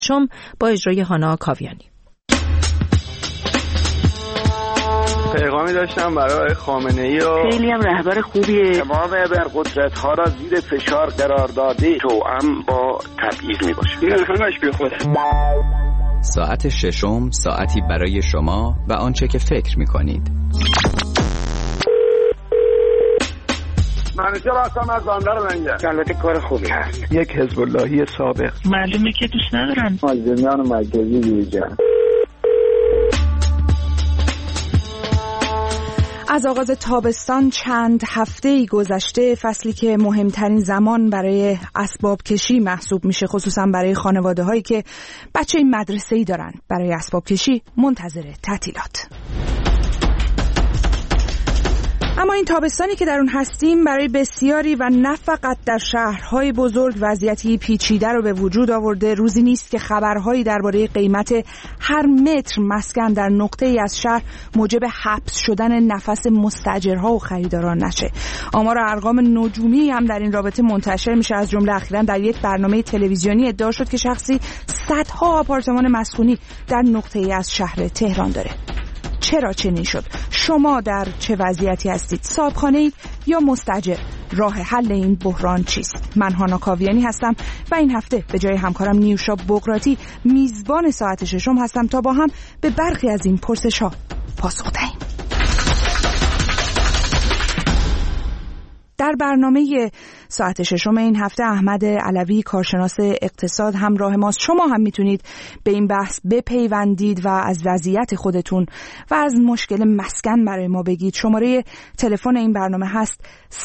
ششم با اجرای هانا کاویانی. پیغامی داشتم برای خامنه‌ای و خیلی هم رهبر خوبیه. تمام ابرقدرت‌ها را زیر فشار قرار داده، توأم با تبعیض میباشه. این همش بی خوده. ساعت ششم، ساعتی برای شما و آنچه که فکر می‌کنید. منوچهر هستم از بندر لنگر. البته کار خوبی هست. یک حزب اللهی سابق. معلومه که دوست ندارن. مازندران مرکزی یوجان. از آغاز تابستان چند هفته‌ای گذشته، فصلی که مهمترین زمان برای اسباب کشی محسوب میشه، خصوصا برای خانواده‌هایی که بچه مدرسه‌ای دارن. برای اسباب کشی منتظر تعطیلات. اما این تابستانی که در اون هستیم برای بسیاری و نه فقط در شهرهای بزرگ وضعیتی پیچیده رو به وجود آورده. روزی نیست که خبرهایی درباره قیمت هر متر مسکن در نقطه‌ای از شهر موجب حبس شدن نفس مستاجرها و خریداران نشه. آمار و ارقام نجومی هم در این رابطه منتشر میشه. از جمله اخیراً در یک برنامه تلویزیونی ادعا شد که شخصی صدها آپارتمان مسکونی در نقطه‌ای از شهر تهران داره. چرا چنین شد؟ شما در چه وضعیتی هستید؟ صاحبخانه‌اید یا مستاجر؟ راه حل این بحران چیست؟ من هانا کاویانی هستم و این هفته به جای همکارم نیوشا بقراتی میزبان ساعت ششم هستم تا با هم به برخی از این پرسش‌ها پاسخ دهیم. در برنامه ساعت ششم این هفته احمد علوی کارشناس اقتصاد همراه ماست. شما هم میتونید به این بحث بپیوندید و از وضعیت خودتون و از مشکل مسکن برای ما بگید. شماره تلفن این برنامه هست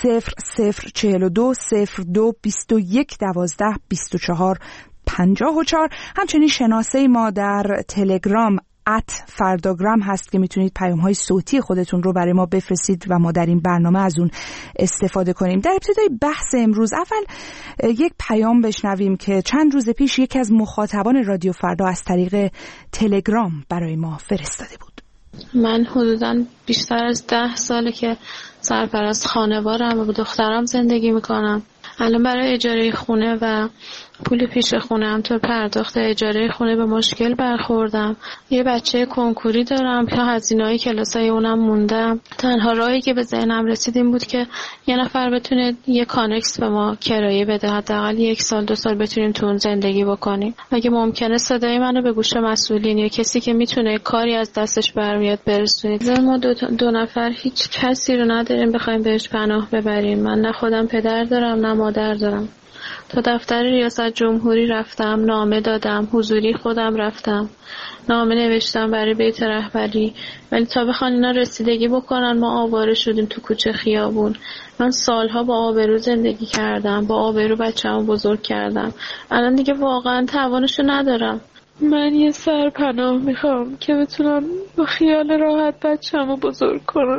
0042 02 21 12 24 54. همچنین شناسه ما در تلگرام @فرداگرام هست که میتونید پیام‌های صوتی خودتون رو برای ما بفرستید و ما در این برنامه از اون استفاده کنیم. در ابتدای بحث امروز اول یک پیام بشنویم که چند روز پیش یکی از مخاطبان رادیو فردا از طریق تلگرام برای ما فرستاده بود. من حدوداً بیشتر از 10 ساله که سرپرست خانوارم و با دخترم زندگی میکنم. الان برای اجاره خونه و پول پیش خونه همطور پرداخت اجاره خونه به مشکل برخوردم. یه بچه کنکوری دارم که هزینه‌های کلاسای اونم موندم. تنها راهی که به ذهنم رسید این بود که یه نفر بتونه یه کانکس به ما کرایه بده، حداقل 1 سال 2 سال بتونیم تو اون زندگی بکنیم. اگه ممکنه صدای منو به گوش مسئولین یا کسی که میتونه کاری از دستش برمیاد برسونید. ما دو نفر هیچ کسی رو نداریم بخوایم بهش پناه ببریم. من نه خودم پدر دارم نه مادر دارم. تا دفتر ریاست جمهوری رفتم، نامه دادم، حضوری خودم رفتم، نامه نوشتم برای بیت رهبری، ولی تا بخوان اینا رسیدگی بکنن ما آواره شدیم تو کوچه خیابون. من سالها با آبرو زندگی کردم، با آبرو بچه‌مو بزرگ کردم. الان دیگه واقعا توانشو ندارم. من یه سرپناه میخوام که بتونم با خیال راحت بچه‌مو بزرگ کنم.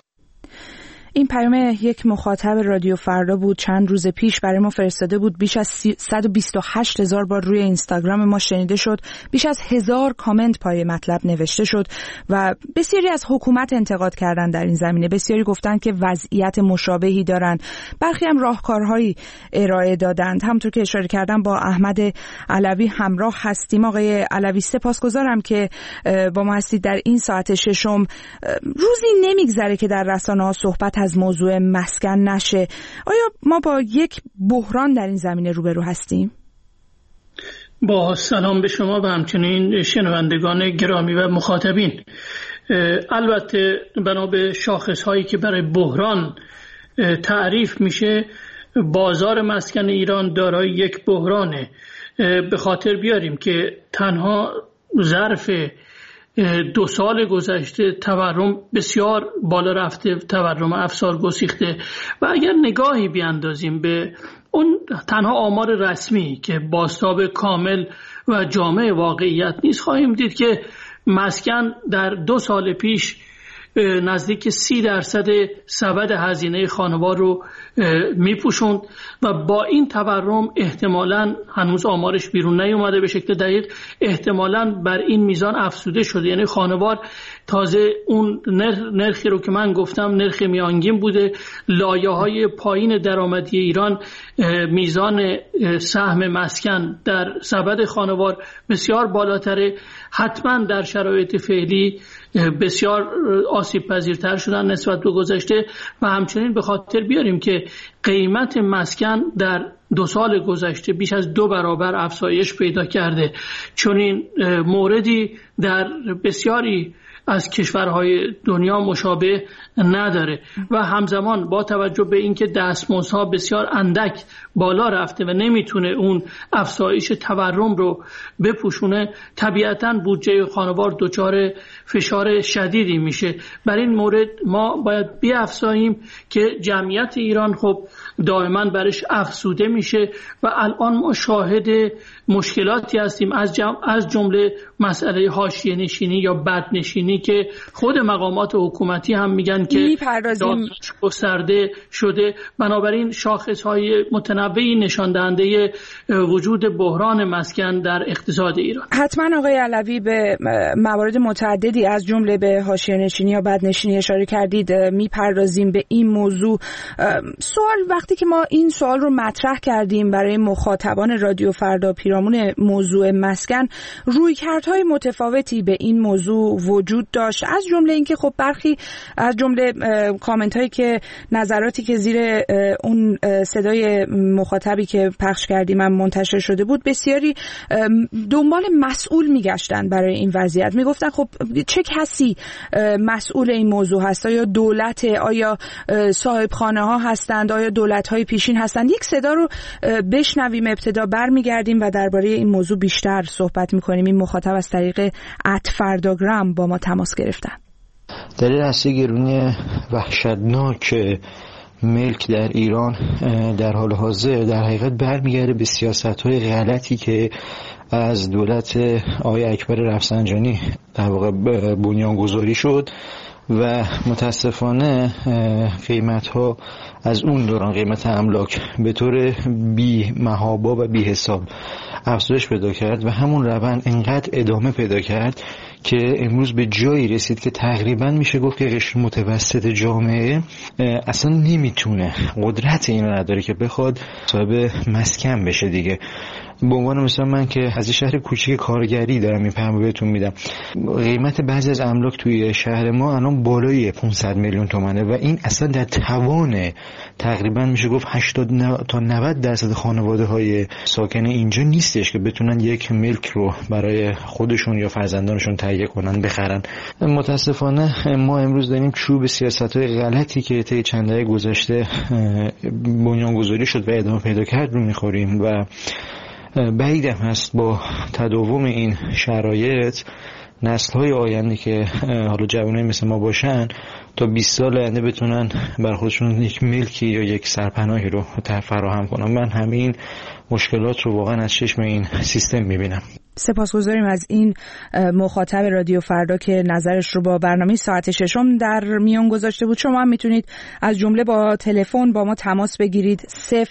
این پیام یک مخاطب رادیو فردا بود، چند روز پیش برای ما فرستاده بود. بیش از 128,000 بار روی اینستاگرام ما شنیده شد. بیش از 1000 کامنت پای مطلب نوشته شد و بسیاری از حکومت انتقاد کردن در این زمینه. بسیاری گفتن که وضعیت مشابهی دارن. برخی هم راهکارهایی ارائه دادند. همونطور که اشاره کردم با احمد علوی همراه هستیم. آقای علوی سپاسگزارم که با ما هستید در این ساعت ششم. روزی نمیگذره که در رسانه‌ها صحبت از موضوع مسکن نشه. آیا ما با یک بحران در این زمینه روبرو هستیم؟ با سلام به شما و همچنین شنوندگان گرامی و مخاطبین. البته بنا به شاخص‌هایی که برای بحران تعریف میشه، بازار مسکن ایران دارای یک بحرانه. به خاطر بیاریم که تنها ظرف 2 سال گذشته تورم بسیار بالا رفته، تورم افزار گسیخته و اگر نگاهی بیاندازیم به اون تنها آمار رسمی که بازتاب کامل و جامع واقعیت نیست، خواهیم دید که مسکن در 2 سال پیش نزدیک 30% سبد هزینه خانوار رو میپوشوند و با این تورم احتمالاً هنوز آمارش بیرون نیومده به شکل دقیق، احتمالاً بر این میزان افزوده شده. یعنی خانوار تازه اون نرخی رو که من گفتم نرخ میانگین بوده. لایه‌های پایین درآمدی ایران میزان سهم مسکن در سبد خانوار بسیار بالاتره. حتما در شرایط فعلی بسیار آسیب پذیرتر شدن نسبت به گذشته و همچنین به خاطر بیاریم که قیمت مسکن در 2 سال گذشته بیش از 2 برابر افزایش پیدا کرده. چون این موردی در بسیاری از کشورهای دنیا مشابه نداره و همزمان با توجه به اینکه دستمزدها بسیار اندک بالا رفته و نمیتونه اون افزایش تورم رو بپوشونه، طبیعتاً بودجه خانوار دچار فشار شدیدی میشه. بر این مورد ما باید بیافزاییم که جمعیت ایران خب دائما برش افزوده میشه و الان ما شاهد مشکلاتی هستیم از جمله مسئله حاشیه نشینی یا بدنشینی که خود مقامات حکومتی هم میگن که داستانش گسترده شده. بنابراین شاخصهای متنوعی نشان دهنده وجود بحران مسکن در اقتصاد ایران. حتما آقای علوی به موارد متعددی از جمله به حاشیه نشینی یا بدنشینی اشاره کردید، میپردازیم به این موضوع. سوال وقتی که ما این سوال رو مطرح کردیم برای مخاطبان رادیو فردا پیرامون موضوع مسکن، رویکردهای متفاوتی به این موضوع وجود داشت، از جمله اینکه خب برخی از جمله کامنت هایی که نظراتی که زیر اون صدای مخاطبی که پخش کردیم هم منتشر شده بود، بسیاری دنبال مسئول میگشتن برای این وضعیت. میگفتن خب چه کسی مسئول این موضوع هست؟ آیا دولت؟ آیا صاحب خانه ها هستند؟ آیا دولت های پیشین هستند؟ یک صدا رو بشنویم، ابتدا برمیگردیم و درباره این موضوع بیشتر صحبت میکنیم. این مخاطب از طریق @فرداگرام با ما تماس گرفتن. دلیل اصلی گرونی وحشتناک ملک در ایران در حال حاضر در حقیقت برمیگرده به سیاست‌های غلطی که از دولت آقای اکبر رفسنجانی در واقع بنیانگذاری شد و متاسفانه قیمت‌ها از اون دوران، قیمت املاک به طور بی محابا و بی حساب افزایش پیدا کرد و همون روند انقدر ادامه پیدا کرد که امروز به جایی رسید که تقریبا میشه گفت که قشر متوسط جامعه اصلا نمیتونه، قدرت اینو نداره که بخواد صاحب مسکن بشه دیگه. به عنوان مثلا من که از شهر کوچیک کارگری دارم این پیامو بهتون میدم، قیمت بعضی از املاک توی شهر ما الان بالای 500 میلیون تومانه و این اصلا در توان تقریبا میشه گفت 80 تا 90% خانواده های ساکن اینجا نیستش که بتونن یک ملک رو برای خودشون یا فرزندانشون تهیه کنن، بخرن. متاسفانه ما امروز داریم چوب سیاست‌های غلطی که طی چند دهه گذشته بنیانگذاری شد و ادامه پیدا کرد رو میخوریم و بعیدم هست با تداوم این شرایط نسل‌های آینده که حالا جوانای مثل ما باشن تا 20 سال آینده بتونن بر خودشون یک ملکی یا یک سرپناهی رو فراهم کنن. من همین مشکلات رو واقعا از چشم این سیستم میبینم. سپاسگزاریم از این مخاطب رادیو فردا که نظرش رو با برنامه ساعت ششم در میان گذاشته بود. شما هم میتونید از جمله با تلفن با ما تماس بگیرید.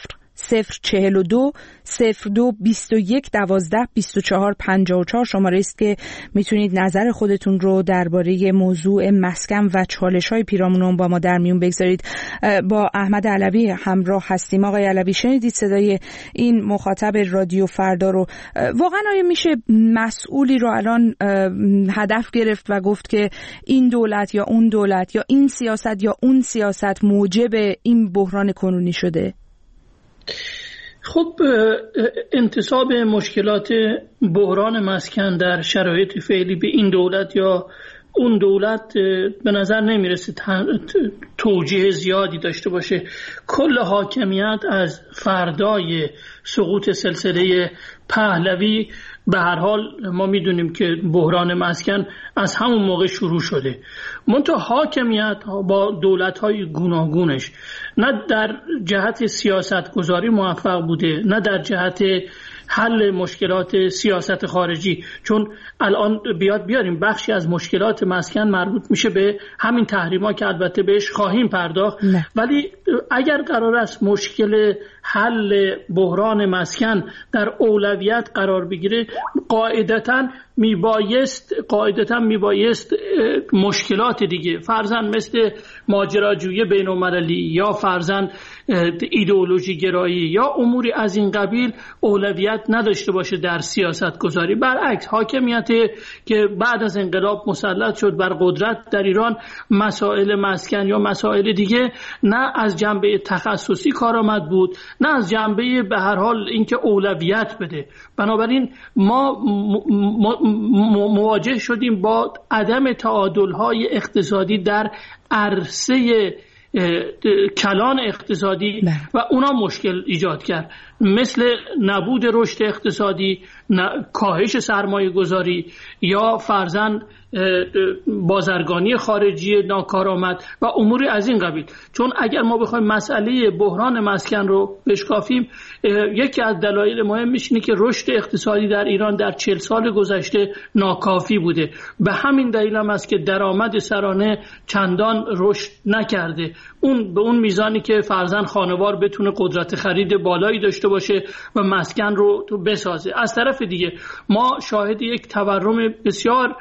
042 02 21 12 24 54 شماره است که میتونید نظر خودتون رو درباره موضوع مسکن و چالش‌های پیرامون اون با ما در میون بگذارید. با احمد علوی همراه هستیم. آقای علوی، شنیدید صدای این مخاطب رادیو فردا رو. واقعا آیا میشه مسئولی رو الان هدف گرفت و گفت که این دولت یا اون دولت یا این سیاست یا اون سیاست موجب این بحران کنونی شده؟ خب انتساب مشکلات بحران مسکن در شرایط فعلی به این دولت یا اون دولت به نظر نمیرسه توجیه زیادی داشته باشه. کل حاکمیت از فردای سقوط سلسله پهلوی به هر حال ما میدونیم که بحران مسکن از همون موقع شروع شده. منتها حاکمیت با دولت‌های گوناگونش نه در جهت سیاست گذاری موفق بوده، نه در جهت حل مشکلات سیاست خارجی. چون الان بیاریم بخشی از مشکلات مسکن مربوط میشه به همین تحریما که البته بهش خواهیم پرداخت، ولی اگر قرار است مشکل حل بحران مسکن در اولویت قرار بگیره، قاعدتاً میبایست مشکلات دیگه، فرضاً مثل ماجراجویی بین‌المللی یا فرضاً ایدئولوژی گرایی یا اموری از این قبیل اولویت نداشته باشه در سیاست گذاری. برعکس حاکمیتی که بعد از انقلاب مسلط شد بر قدرت در ایران، مسائل مسکن یا مسائل دیگه نه از جنبه تخصصی کارآمد بود، نه از جنبه به هر حال اینکه اولویت بده. بنابراین ما مواجه شدیم با عدم تعادل‌های اقتصادی در عرصه کلان اقتصادی و اونا مشکل ایجاد کرد، مثل نبود رشد اقتصادی، کاهش سرمایه گذاری یا فرضاً بازرگانی خارجی ناکارآمد و اموری از این قبیل. چون اگر ما بخوایم مسئله بحران مسکن رو بشکافیم، یکی از دلایل مهمش اینه که رشد اقتصادی در ایران در 40 سال گذشته ناکافی بوده. به همین دلیل هم است که درآمد سرانه چندان رشد نکرده، به اون میزانی که فرضاً خانوار بتونه قدرت خرید بالایی داشته باشه و مسکن رو تو بسازه. از طرف دیگه ما شاهد یک تورم بسیار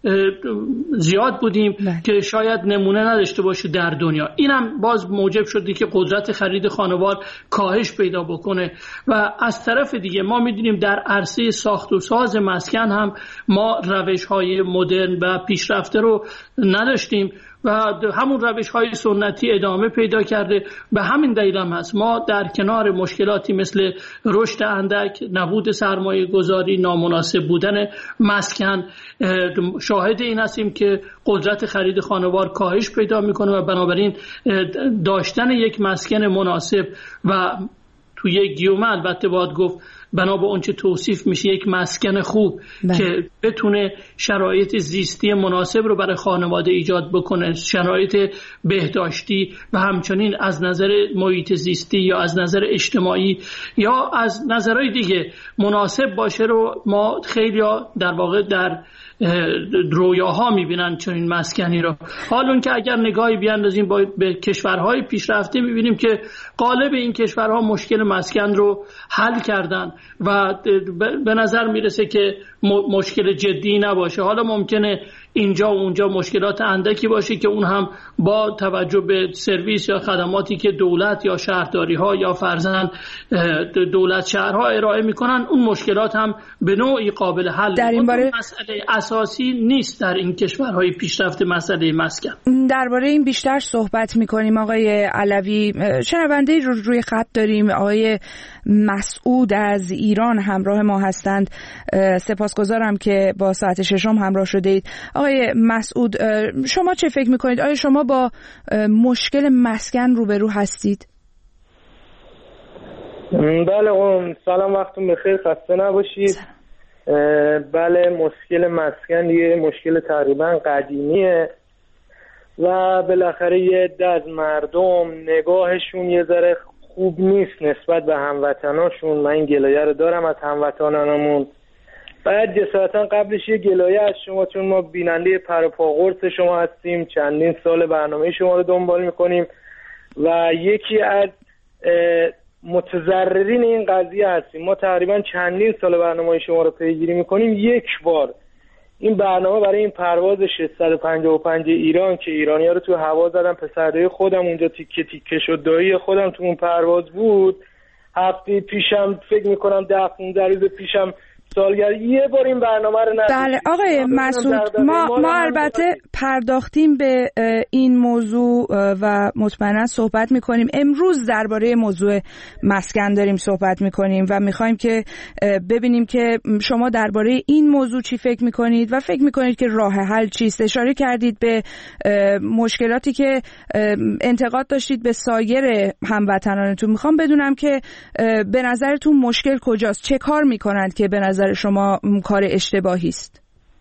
زیاد بودیم که شاید نمونه نداشته باشه در دنیا. اینم باز موجب شده که قدرت خرید خانوار کاهش پیدا بکنه. و از طرف دیگه ما میدونیم در عرصه ساخت و ساز مسکن هم ما روش‌های مدرن و پیشرفته رو نداشتیم و همون روش‌های سنتی ادامه پیدا کرده. به همین دلیل هم هست ما در کنار مشکلاتی مثل رشد اندک، نبود سرمایه گذاری، نامناسب بودن مسکن، شاهد این هستیم که قدرت خرید خانوار کاهش پیدا میکنه و بنابراین داشتن یک مسکن مناسب و تو یک گیومه البته باید گفت بنا به اونچه توصیف میشه یک مسکن خوب که بتونه شرایط زیستی مناسب رو برای خانواده ایجاد بکنه، شرایط بهداشتی و همچنین از نظر محیط زیستی یا از نظر اجتماعی یا از نظرهای دیگه مناسب باشه رو ما خیلی در واقع در رویاها میبینن چنین مسکنی رو. حالون که اگر نگاهی بیاندازیم به کشورهای پیشرفته میبینیم که غالب این کشورها مشکل مسکن رو حل کردن و به نظر میرسه که مشکل جدی نباشه. حالا ممکنه اینجا و اونجا مشکلات اندکی باشه که اون هم با توجه به سرویس یا خدماتی که دولت یا شهرداری ها یا فرضاً دولت شهرها ارائه میکنن، اون مشکلات هم به نوعی قابل حل. در این باره مسئله اساسی نیست در این کشورهای پیشرفته مسئله مسکن. درباره این بیشتر صحبت میکنیم آقای علوی. شنونده روی خط داریم، آقای مسعود از ایران همراه ما هستند. سپاسگزارم که با ساعت ششم همراه شدید. آقای مسعود، شما چه فکر میکنید؟ آیا شما با مشکل مسکن روبرو هستید؟ بله، سلام، وقتتون بخیر، خسته نباشید. بله، مشکل مسکن یه مشکل تقریبا قدیمیه و بالاخره یه عده از مردم نگاهشون یه ذره خوب نیست نسبت به هموطناشون. من این گلایه رو دارم از هموطنانمون. باید جسارتا قبلش یه گلایه از شما، چون ما بیننده پر و پا قرص شما هستیم، چندین سال برنامه شما رو دنبال میکنیم و یکی از متضررین این قضیه هستیم. ما تقریبا چندین سال برنامه شما رو پیگیری میکنیم. یک بار این برنامه برای این پرواز 655 ایران که ایرانی‌ها رو تو هوا زدن، پسردای خودم اونجا تیکه تیکه شد، دایی خودم تو اون پرواز بود. هفته پیشم فکر میکنم 10-15 روز پیشم سالگرد یه بار این برنامه رو نداشتیم. بله آقای مسعود، ما البته پرداختیم به این موضوع و مطمئنا صحبت میکنیم. امروز درباره موضوع مسکن داریم صحبت میکنیم و میخوایم که ببینیم که شما درباره این موضوع چی فکر میکنید و فکر میکنید که راه حل چیست. اشاره کردید به مشکلاتی که انتقاد داشتید به سایر هموطنانتون. میخوام بدونم که به نظرتون مشکل کجاست؟ چه کار میکنند که به نظر شما کار اشتباهی است؟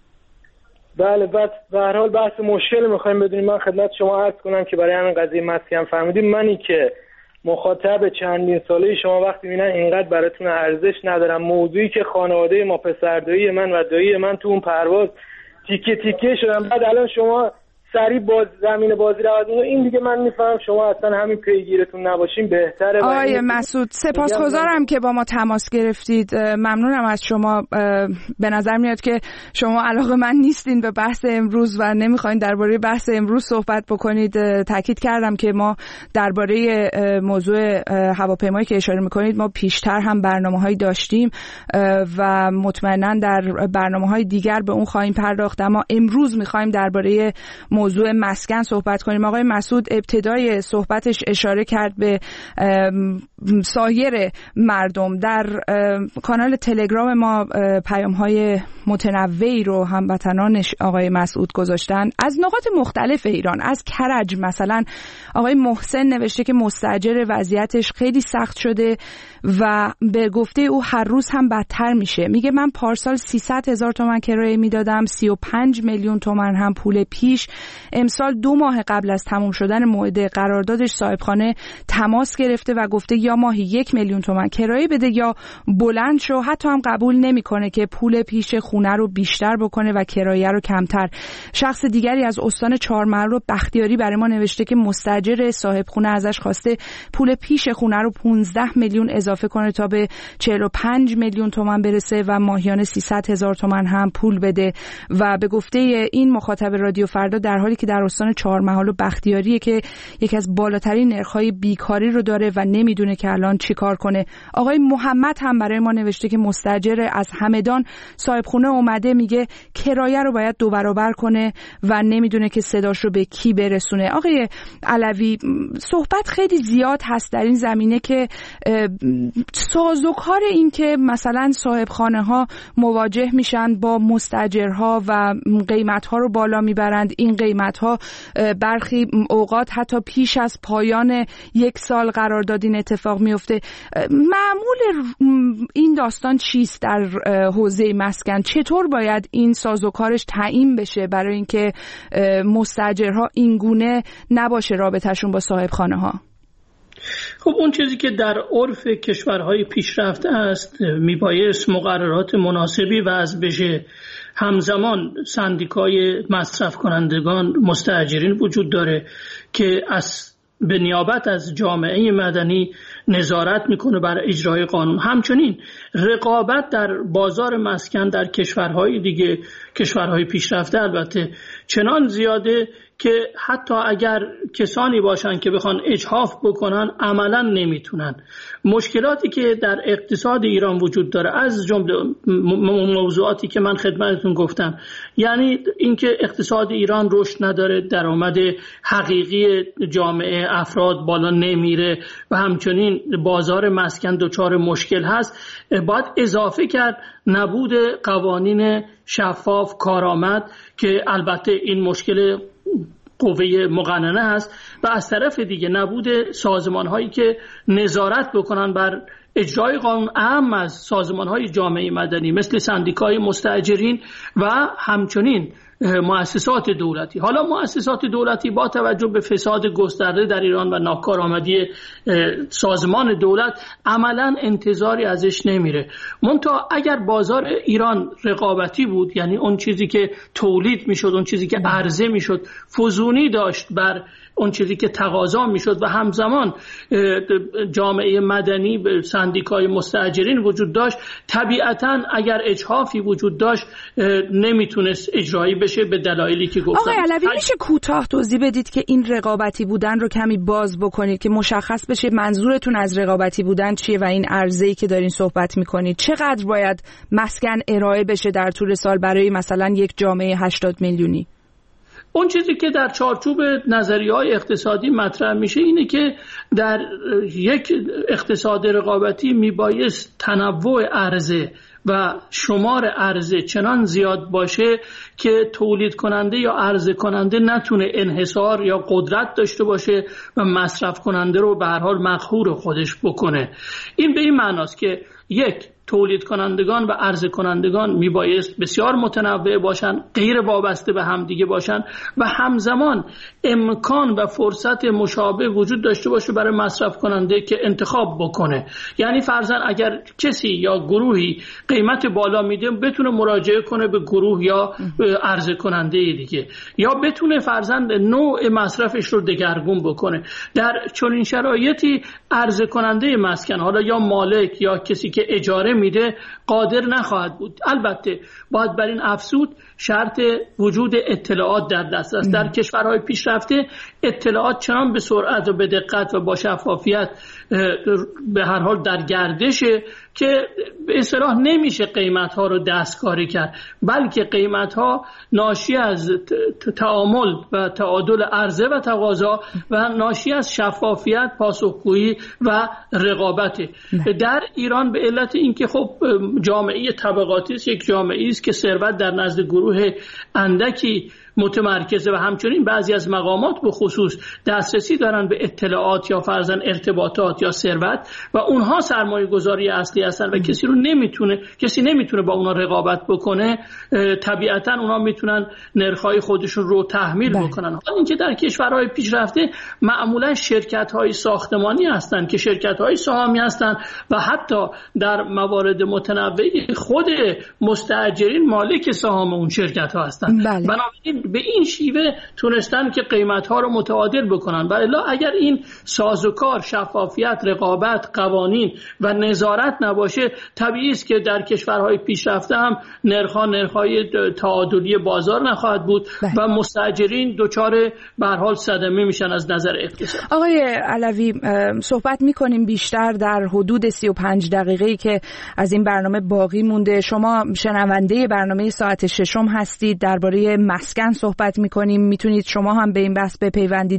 بله، به هر حال بحث مشکل میخوایم بدونیم. من خدمت شما عرض کنم که برای همین قضیه مسکن فرمودیم، منی که مخاطب چندین ساله شما وقتی میبینن اینقدر براتون ارزش ندارم، موضوعی که خانواده ما، پسردایی من و دایی من تو اون پرواز تیکه تیکه شدن، بعد الان شما سریع زمین بازی رو عوض. این دیگه من میفهم شما اصلا همین پیگیرتون نباشین بهتره. آقای مسعود سپاسگزارم که با ما تماس گرفتید. ممنونم از شما. به نظر میاد که شما علاقه‌مند نیستین به بحث امروز و نمیخواین درباره بحث امروز صحبت بکنید. تاکید کردم که ما درباره موضوع هواپیمایی که اشاره میکنید ما پیشتر هم برنامه‌هایی داشتیم و مطمئنا در برنامه‌های دیگر به اون خواهیم پرداخت، اما امروز میخوایم درباره موضوع مسکن صحبت کنیم. آقای مسعود ابتدای صحبتش اشاره کرد به سایر مردم. در کانال تلگرام ما پیام‌های متنوعی رو هموطنانش آقای مسعود گذاشتن از نقاط مختلف ایران. از کرج مثلا آقای محسن نوشته که مستاجر وضعیتش خیلی سخت شده و به گفته او هر روز هم بدتر میشه. میگه من پارسال 300,000 تومان کرایه میدادم، 35 میلیون تومان هم پول پیش. امسال 2 ماه قبل از تموم شدن موعد قراردادش صاحبخانه تماس گرفته و گفته یا ماهی 1 میلیون تومان کرایه بده یا بلند شو. حتی هم قبول نمیکنه که پول پیش خونه رو بیشتر بکنه و کرایه رو کمتر. شخص دیگری از استان چهارمحل بختیاری برای ما نوشته که مستاجر صاحب خونه ازش خواسته پول پیش خونه رو 15 میلیون اضافه کنه تا به 45 میلیون تومان برسه و ماهیانه 300,000 تومان هم پول بده. و به گفته این مخاطب رادیو فردا در حالی که در استان چهارمحل و بختیاریه که یکی از بالاترین نرخ‌های بیکاری رو داره و نمیدونه که الان چی کار کنه. آقای محمد هم برای ما نوشته که مستاجر از همدان صاحب خونه اومده میگه کرایه رو باید 2 برابر کنه و نمیدونه که صداش رو به کی برسونه. آقای علوی، صحبت خیلی زیاد هست در این زمینه که سازوکار این که مثلا صاحب خانه ها مواجه میشن با مستاجرها و قیمت ها رو بالا میبرند. این قیمت ها برخی اوقات حتی پیش از پایان 1 سال قرارداد این اتفاق میفته. معمول این داستان چیست در حوزه مسکن؟ چطور باید این سازوکارش تعیین بشه برای اینکه مستاجرها این گونه نباشه رابطهشون با صاحب خانه ها؟ خب اون چیزی که در عرف کشورهای پیشرفته است میبایست مقررات مناسبی وضع بشه. همزمان سندیکای مصرف کنندگان مستاجرین وجود داره که به نیابت از جامعه مدنی نظارت میکنه بر اجرای قانون. همچنین رقابت در بازار مسکن در کشورهای دیگه، کشورهای پیشرفته البته، چنان زیاده که حتی اگر کسانی باشن که بخوان اجحاف بکنن عملا نمیتونن. مشکلاتی که در اقتصاد ایران وجود داره از جمله موضوعاتی که من خدمتتون گفتم، یعنی اینکه اقتصاد ایران رشد نداره، درآمد حقیقی جامعه افراد بالا نمیره و همچنین بازار مسکن دچار مشکل هست، باید اضافه کرد نبود قوانین شفاف کارآمد که البته این مشکل قوه مقننه هست و از طرف دیگه نبود سازمان هایی که نظارت بکنن بر اجرای قانون، اهم از سازمان های جامعه مدنی مثل سندیکای مستاجرین و همچنین مؤسسات دولتی. حالا مؤسسات دولتی با توجه به فساد گسترده در ایران و ناکارآمدی سازمان دولت عملا انتظاری ازش نمیره. منتها اگر بازار ایران رقابتی بود، یعنی اون چیزی که تولید میشد، اون چیزی که عرضه میشد فزونی داشت بر اون چیزی که تقاضا میشد و همزمان جامعه مدنی به سندیکای مستاجرین وجود داشت، طبیعتا اگر اجحافی وجود داشت نمیتونست اجرایی بشه به دلایلی که گفتم. آقای علوی میشه کوتاه توضیح بدید که این رقابتی بودن رو کمی باز بکنید که مشخص بشه منظورتون از رقابتی بودن چیه و این عرضه‌ای که دارین صحبت میکنید چقدر باید مسکن ارائه بشه در طول سال برای مثلا یک جامعه 80 میلیونی؟ اون چیزی که در چارچوب نظریه‌های اقتصادی مطرح میشه اینه که در یک اقتصاد رقابتی میبایست تنوع عرضه و شمار عرضه چنان زیاد باشه که تولید کننده یا عرضه کننده نتونه انحصار یا قدرت داشته باشه و مصرف کننده رو به هر حال مقهور خودش بکنه. این به این معناست که یک، تولید کنندگان و عرضه کنندگان میبایست بسیار متنوع باشن، غیر وابسته به همدیگه باشن و همزمان امکان و فرصت مشابه وجود داشته باشه برای مصرف کننده که انتخاب بکنه. یعنی فرضاً اگر کسی یا گروهی قیمت بالا میده بتونه مراجعه کنه به گروه یا عرضه کننده دیگه، یا بتونه فرضاً نوع مصرفش رو دگرگون بکنه. در چنین شرایطی عرضه کننده مسکن، حالا یا مالک یا کسی که اجاره میده، قادر نخواهد بود. البته باید بر این افزود شرط وجود اطلاعات در دسترس. در کشورهای پیشرفته اطلاعات چنان به سرعت و به دقت و با شفافیت به هر حال در گردشه که به اصطلاح نمیشه قیمت‌ها رو دستکاری کرد، بلکه قیمت‌ها ناشی از تعامل و تعادل عرضه و تقاضا و ناشی از شفافیت، پاسخگویی و رقابته. در ایران به علت اینکه خب جامعه طبقاتی است، یک جامعه است که ثروت در نزد گروه اندکی متمرکزه و همچنین بعضی از مقامات به خصوص دسترسی دارن به اطلاعات یا فرضاً ارتباطات یا ثروت و اونها سرمایه گذاری اصلی هستن و کسی نمیتونه با اونها رقابت بکنه. طبیعتاً اونها میتونن نرخ‌های خودشون رو تحمیل بکنن. حالا اینکه در کشورهای پیشرفته معمولاً شرکت‌های ساختمانی هستن که شرکت‌های سهامی هستن و حتی در موارد متنوعی خود مستاجرین مالک سهام اون شرکت‌ها هستن. بنابراین به این شیوه تونستن که قیمت‌ها رو متعادل بکنن. و الا اگر این سازوکار، شفافیت، رقابت، قوانین و نظارت نباشه، طبیعی است که در کشورهای پیشرفته هم نرخ‌های تعادلی بازار نخواهد بود و مستاجرین دچار به هر حال صدمه میشن از نظر اقتصادی. آقای علوی، صحبت می‌کنیم بیشتر در حدود 35 دقیقه‌ای که از این برنامه باقی مونده. شما شنونده برنامه ساعت ششم هستید، درباره مسکن صحبت میکنیم. میتونید شما هم به این بحث بپیوندید.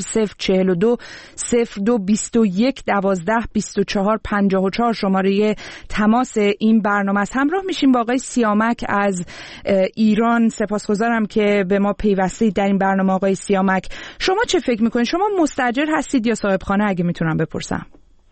0042 02 21 12 24 54 شماره تماس این برنامه است. همراه میشیم با آقای سیامک از ایران. سپاسگزارم که به ما پیوستید در این برنامه. آقای سیامک، شما چه فکر میکنید؟ شما مستاجر هستید یا صاحب خانه، اگه میتونم بپرسم؟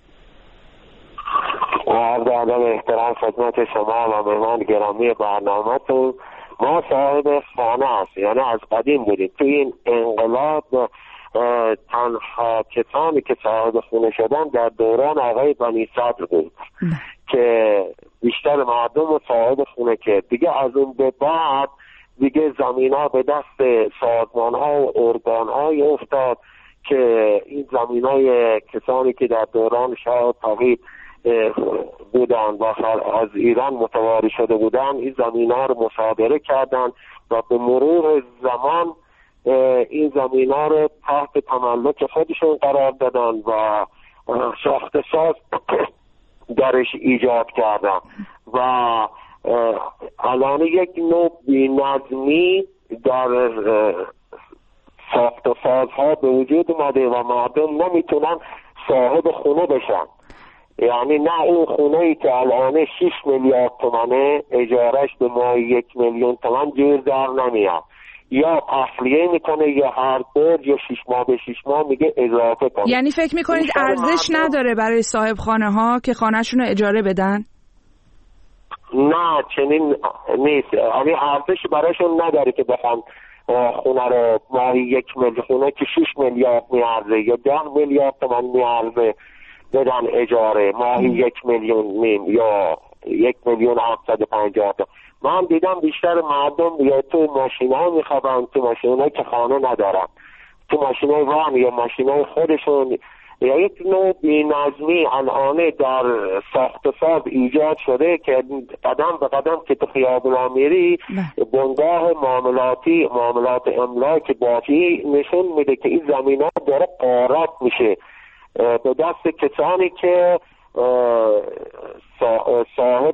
عرض ادب احترام خدمت شما و مهمان گرامی برنامه‌تون. ما صاحب خانه هستیم، یعنی از قدیم بودیم. توی این انقلاب تنها کسانی که صاحب خونه شدن در دوران آقای بنی صدر بود که بیشتر مردم صاحب خونه که دیگه از اون به بعد دیگه زمین ها به دست سازمان ها و ارگان های افتاد که این زمین های کسانی که در دوران شاه طاغوت بودن و از ایران متواری شده بودن، این زمین ها رو مصادره کردن و به مرور زمان این زمین ها رو تحت تملک خودشون قرار دادن و ساخت ساز درش ایجاد کردن و الان یک نوع بی‌نظمی در ساخت سازها به وجود اومده و مردم نمیتونن صاحب خونه بشن. یعنی نه اون خونه‌ای که الان 6 میلیارد تومنه اجارش به ماه 1 میلیون تومن جور در نمیاد، یا تخلیه میکنه یا هر برج یا 6 ماه به 6 ماه میگه اضافه کنه. یعنی فکر میکنید ارزش نداره برای صاحب خانه ها که خانه‌شون رو اجاره بدن؟ نه چنین نیست. یعنی ارزش برایشون نداره که بخوان خونه رو ماهی 1 میلیون، خونه که 6 میلیارد میارزه یا 10 میلیارد تومان میارزه بدن اجاره ماهی 1 میلیون نیم یا 1,750,000. من دیدم بیشتر مردم یا تو ماشینا میخوابن، تو ماشینا که خانه ندارن، تو ماشینای وان یا ماشینای خودشون. یا یک نوع بی‌نظمی الان در ساخت و ساز ایجاد شده که قدم به قدم که تو خیابونا میری بنگاه معاملات املاک باجی نشون میده که این زمین ها داره غارت میشه به دست کسانی که صاحب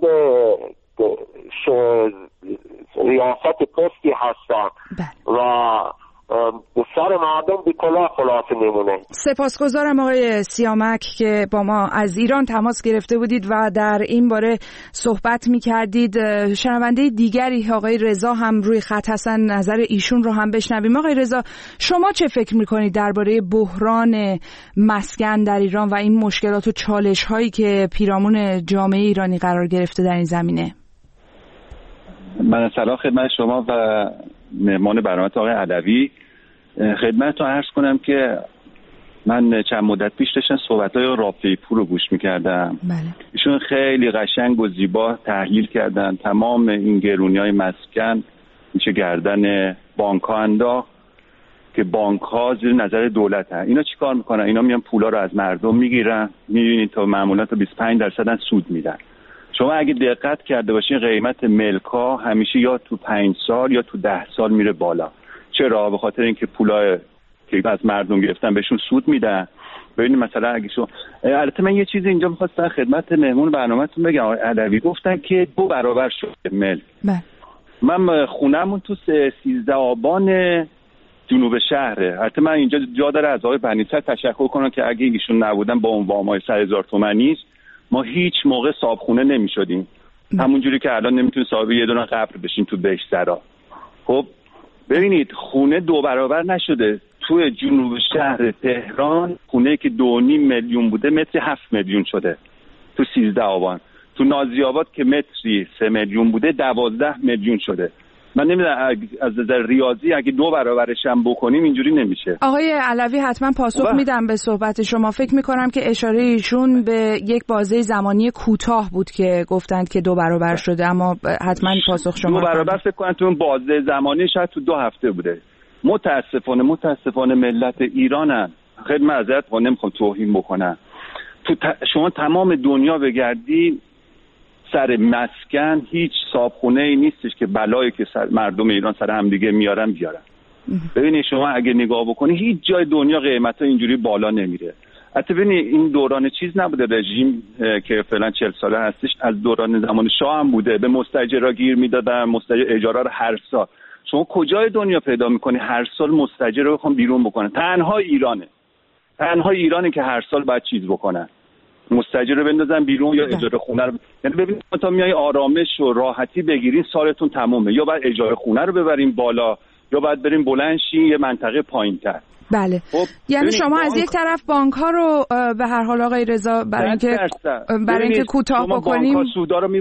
ریاست پستی هستن و سر مردم بی کلاه خلاصه میمونه. سپاسگزارم آقای سیامک که با ما از ایران تماس گرفته بودید و در این باره صحبت میکردید. شنونده دیگری آقای رضا هم روی خط هستن، نظر ایشون رو هم بشنویم. آقای رضا، شما چه فکر میکنید درباره بحران مسکن در ایران و این مشکلات و چالش هایی که پیرامون جامعه ایرانی قرار گرفته در این زمینه؟ من سلام خدمت شما و مهمان برنامه آقای علوی. خدمتتون عرض کنم که من چند مدت پیش داشتم صحبت‌های رافعی پور رو گوش می‌کردم. ایشون خیلی قشنگ و زیبا تحلیل کردن تمام این گرونی‌های مسکن میشه گردن بانک‌ها انداخت که بانک‌ها زیر نظر دولت هستن. اینا چیکار میکنن؟ اینا میان پولا رو از مردم میگیرن، میبینید تا معمولا تا 25% سود میدن. شما اگه دقت کرده باشین قیمت ملک‌ها همیشه یا تو 5 سال یا تو 10 سال میره بالا. چرا؟ به خاطر اینکه پولای که از مردم گرفتن بهشون سود میدن. ببینید مثلا اگه شما، البته من یه چیزی اینجا می‌خواستم خدمت مهمون برنامه‌تون بگم. آقای علوی گفتن که 2 برابر شده ملک. من خونمون تو 13 آبان جنوب شهره. البته من اینجا جا داره از آقای بنی‌صدر تشکر کنم که اگه ایشون نبودن با اون وامای 100,000 تومانی ما هیچ موقع صاحبخونه نمی‌شدیم. همونجوری که الان نمیتونیم صاحب یه دونه قبر بشیم تو بهشترا. خب ببینید خونه 2 برابر نشده. توی جنوب شهر تهران خونه که 2.5 میلیون بوده متری 7 میلیون شده تو 13 آبان. تو نازی آباد که متری 3 میلیون بوده 12 میلیون شده. من نمیدونم از نظر ریاضی اگه 2 برابرش هم بکنیم اینجوری نمیشه. آقای علوی حتما پاسخ میدم به صحبت شما. فکر میکنم که اشاره ایشون به یک بازه زمانی کوتاه بود که گفتند که 2 برابر شده، اما حتما پاسخ شما 2 برابر فکر کنم تو اون بازه زمانی شاید تو 2 هفته بوده. متاسفانه ملت ایرانن. خیلی معذرت نمیخوام توهین بکنم. شما تمام دنیا بگردی سر مسکن هیچ صاحبخونه‌ای نیستش که بلایی که مردم ایران سر هم دیگه بیارن. ببینید شما اگه نگاه بکنی هیچ جای دنیا قیمتا اینجوری بالا نمیره. حتی ببینید این دوران چیز نبوده، رژیم که فعلا 40 ساله هستش از دوران زمان شاه هم بوده، به مستاجرا گیر میدادن، مستاجر اجاره رو هر سال. شما کجای دنیا پیدا میکنی هر سال مستاجر رو بخوام بیرون بکنن؟ تنها ایرانه که هر سال باید چیز بکنن، مستاجر رو بندازن بیرون یا اجاره خونه رو. یعنی ببینید تا میای آرامش و راحتی بگیرین سالتون تمومه، یا باید اجاره خونه رو ببرین بالا یا باید بریم بلند شین یه منطقه پایین‌تر. بله. یعنی شما از یک طرف بانک ها رو به هر حال آقای رضا برای اینکه کوتاه بکنیم بانک ها سودا رو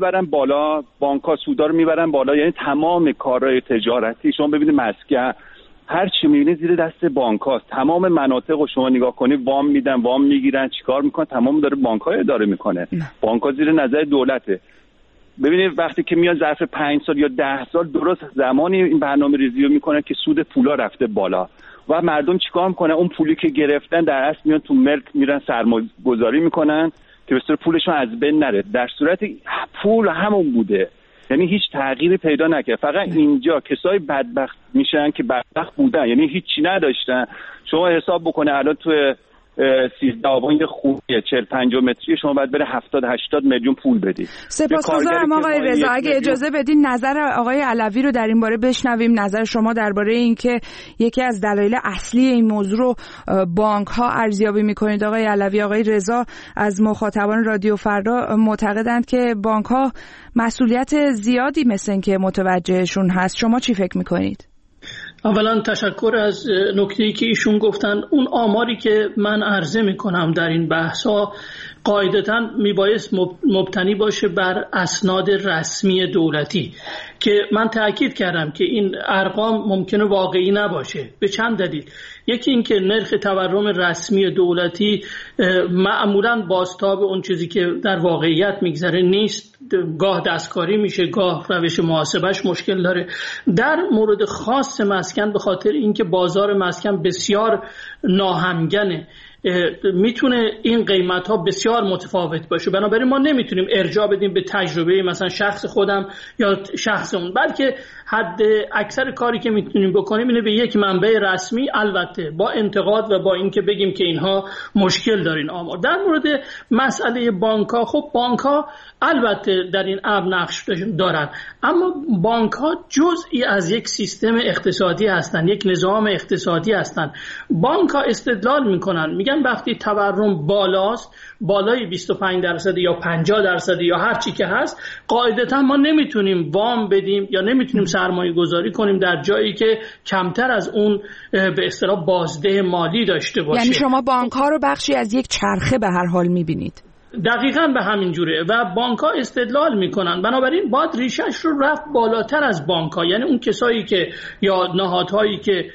میبرن بالا، یعنی تمام کارهای تجارتی شما ببینید مسکن هر چی میبینید زیر دست بانک هاست. تمام مناطق رو شما نگاه کنید وام میدن، وام میگیرن، چیکار میکنن؟ تمام داره بانک ها اداره میکنه. بانک ها زیر نظر دولته. ببینید وقتی که میان ظرف 5 سال یا 10 سال درست زمانی این برنامه ریزی رو میکنن که سود پولا رفته بالا و مردم چیکار میکنن؟ اون پولی که گرفتن در اصل میان تو ملک میرن سرمایه‌گذاری میکنن که بسیار پولشون از بین نره، در صورتی پول همون بوده، یعنی هیچ تغییری پیدا نکرد. فقط اینجا کسای بدبخت میشن که بدبخت بودن، یعنی هیچی نداشتن. شما حساب بکنه الان تو 13 آبان یه خونه 40-50 متری شما باید بره 70-80 میلیون پول بدید. سپاسگزارم آقای رضا. اگه اجازه بدین نظر آقای علوی رو در این باره بشنویم. نظر شما درباره این که یکی از دلایل اصلی این موضوع رو بانک ها ارزیابی میکنید آقای علوی. آقای رضا از مخاطبان رادیو فردا معتقدند که بانک ها مسئولیت زیادی مثل این که متوجهشون هست. شما چی فکر میکنید؟ اولا تشکر از نکته‌ای که ایشون گفتن. اون آماری که من عرضه میکنم در این بحث‌ها قاعدتاً میبایست مبتنی باشه بر اسناد رسمی دولتی که من تأکید کردم که این ارقام ممکنه واقعی نباشه به چند دلیل. یکی این که نرخ تورم رسمی دولتی معمولاً بازتاب اون چیزی که در واقعیت میگذره نیست، گاه دستکاری میشه، گاه روش محاسبش مشکل داره. در مورد خاص مسکن به خاطر اینکه بازار مسکن بسیار ناهمگنه میتونه این قیمت ها بسیار متفاوت باشه، بنابراین ما نمیتونیم ارجاع بدیم به تجربه مثلا شخص خودم یا شخص اون، بلکه حد اکثر کاری که میتونیم بکنیم اینه به یک منبع رسمی، البته با انتقاد و با اینکه بگیم که اینها مشکل دارین آمار. در مورد مسئله بانک‌ها، خب بانک‌ها البته در این امر نقش دارن، اما بانک‌ها جزئی از یک سیستم اقتصادی هستند، یک نظام اقتصادی هستند. بانک‌ها استدلال میکنن، میگن وقتی تورم بالاست، بالای 25% یا 50% یا هر چی که هست، قاعدتا ما نمیتونیم وام بدیم یا نمیتونیم سرمایه گذاری کنیم در جایی که کمتر از اون به اصطلاح بازده مالی داشته باشه. یعنی شما بانک‌ها رو بخشی از یک چرخه به هر حال میبینید؟ دقیقاً به همین جوره و بانک‌ها استدلال میکنن، بنابراین باید ریشش رو رفت بالاتر از بانک‌ها، یعنی اون کسایی که یا نهادهایی که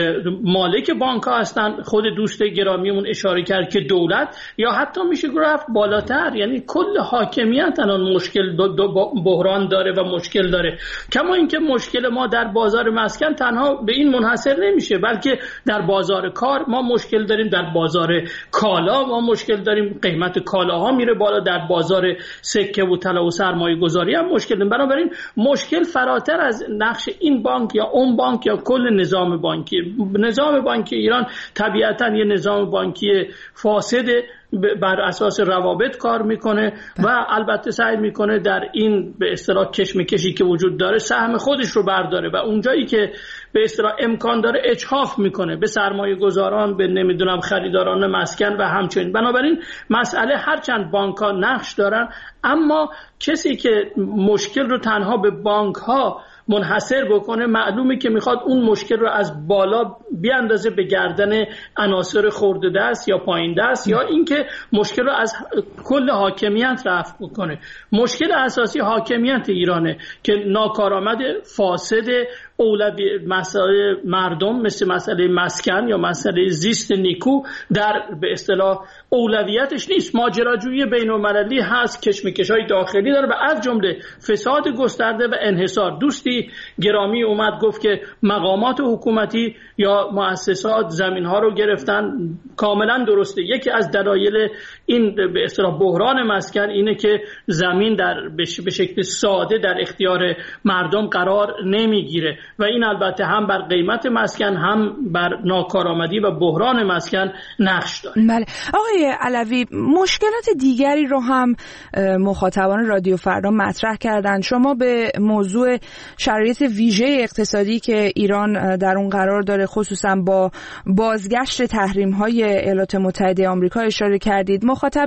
مالک بانک‌ها هستن، خود دوست گرامیمون اشاره کرد که دولت، یا حتی میشه رفت بالاتر، یعنی کل حاکمیت الان مشکل بحران داره و مشکل داره. کما اینکه مشکل ما در بازار مسکن تنها به این منحصر نمیشه، بلکه در بازار کار ما مشکل داریم، در بازار کالا ما مشکل داریم، قیمت کالاها میره بالا، در بازار سکه و طلا و سرمایه گذاری هم مشکل داریم. بنابراین مشکل فراتر از نقش این بانک یا اون بانک یا کل نظام بانکی. نظام بانکی ایران طبیعتاً یه نظام بانکی فاسده، بر اساس روابط کار میکنه و البته سعی میکنه در این به اصطلاح کشمکشی که وجود داره سهم خودش رو برداره و اونجایی که به اصطلاح امکان داره اجحاف میکنه به سرمایه گذاران، به نمیدونم خریداران مسکن و همچنین. بنابراین مسئله هرچند بانک‌ها نقش دارن، اما کسی که مشکل رو تنها به بانک‌ها منحصر بکنه، معلومه که میخواد اون مشکل رو از بالا بیاندازه به گردن عناصر خرد دست یا پایین دست، یا اینکه مشکل رو از کل حاکمیت رفع بکنه. مشکل اساسی حاکمیت ایرانه که ناکارآمد، فاسد، اولوی مسائل مردم مثل مسئله مسکن یا مسئله زیست نیکو در به اصطلاح اولویتش نیست. ماجراجویی بین‌المللی هست، کشمکش‌های داخلی داره و از جمله فساد گسترده و انحصار. دوستی گرامی اومد گفت که مقامات حکومتی یا مؤسسات زمین‌ها رو گرفتن، کاملا درسته. یکی از دلایل این به اصطلاح بحران مسکن اینه که زمین به شکل ساده در اختیار مردم قرار نمیگیره و این البته هم بر قیمت مسکن هم بر ناکارآمدی و بحران مسکن نقش داره. بله آقای علوی، مشکلات دیگری رو هم مخاطبان رادیو فردا مطرح کردن. شما به موضوع شرایط ویژه اقتصادی که ایران در اون قرار داره، خصوصا با بازگشت تحریم‌های ایالات متحده آمریکا اشاره کردید. مخاطب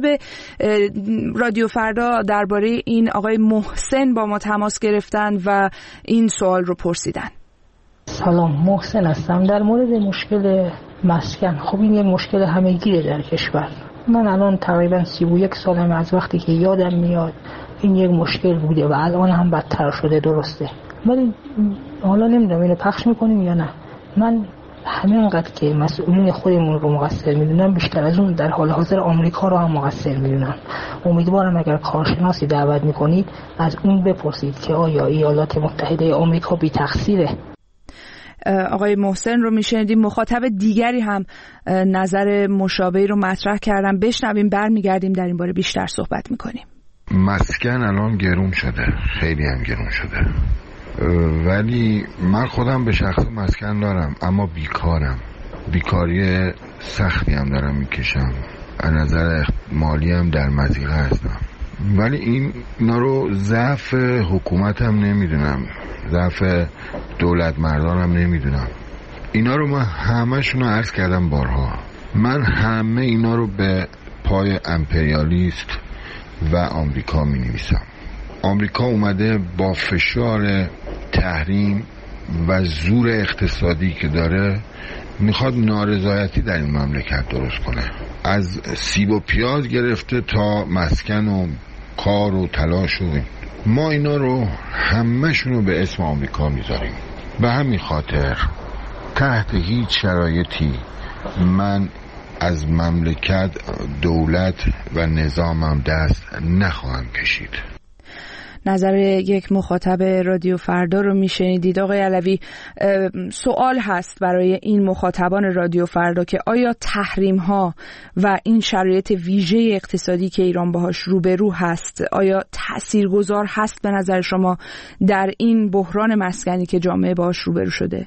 رادیو فردا درباره این آقای محسن با ما تماس گرفتن و این سوال رو پرسیدن. سلام، محسن هستم. در مورد مشکل مسکن، خب این یه مشکل همه‌گیره در کشور. من الان تقریبا 31 سالم، از وقتی که یادم میاد این یک مشکل بوده و الان هم بدتر شده، درسته، ولی حالا نمیدونم اینو پخش میکنیم یا نه. من همینقدر که مسئولین خودمون رو مقصر میدونم، بیشتر از اون در حال حاضر آمریکا رو هم مقصر میدونم. امیدوارم اگر کارشناسی دعوت میکنید از اون بپرسید که آیا ایالات متحده آمریکا بی تقصیره. آقای محسن رو میشنیدیم. مخاطب دیگری هم نظر مشابهی رو مطرح کردن. بشنویم، برمیگردیم در این باره بیشتر صحبت میکنیم. مسکن الان گرون شده، خیلی هم گرون شده، ولی من خودم به شخص مسکن دارم اما بیکارم، بیکاری سختی هم دارم میکشم، از نظر مالی هم در مضیقه هستم. ولی اینا رو ضعف حکومت هم نمیدونم، ضعف دولت مردان هم نمیدونم. اینا رو من همه شونو عرض کردم بارها. من همه اینا رو به پای امپریالیست و آمریکا می نویسم. آمریکا اومده با فشار تحریم و زور اقتصادی که داره میخواد نارضایتی در این مملکت درست کنه، از سیب و پیاز گرفته تا مسکن و کار و تلاش و ما اینا رو همه‌شون رو به اسم آمریکا میذاریم. به همین خاطر تحت هیچ شرایطی من از مملکت، دولت و نظامم دست نخواهم کشید. نظر یک مخاطب رادیو فردا رو میشنیدید. آقای علوی، سوال هست برای این مخاطبان رادیو فردا که آیا تحریم ها و این شرایط ویژه اقتصادی که ایران باهاش روبرو هست آیا تاثیرگذار هست به نظر شما در این بحران مسکنی که جامعه باهاش روبرو شده؟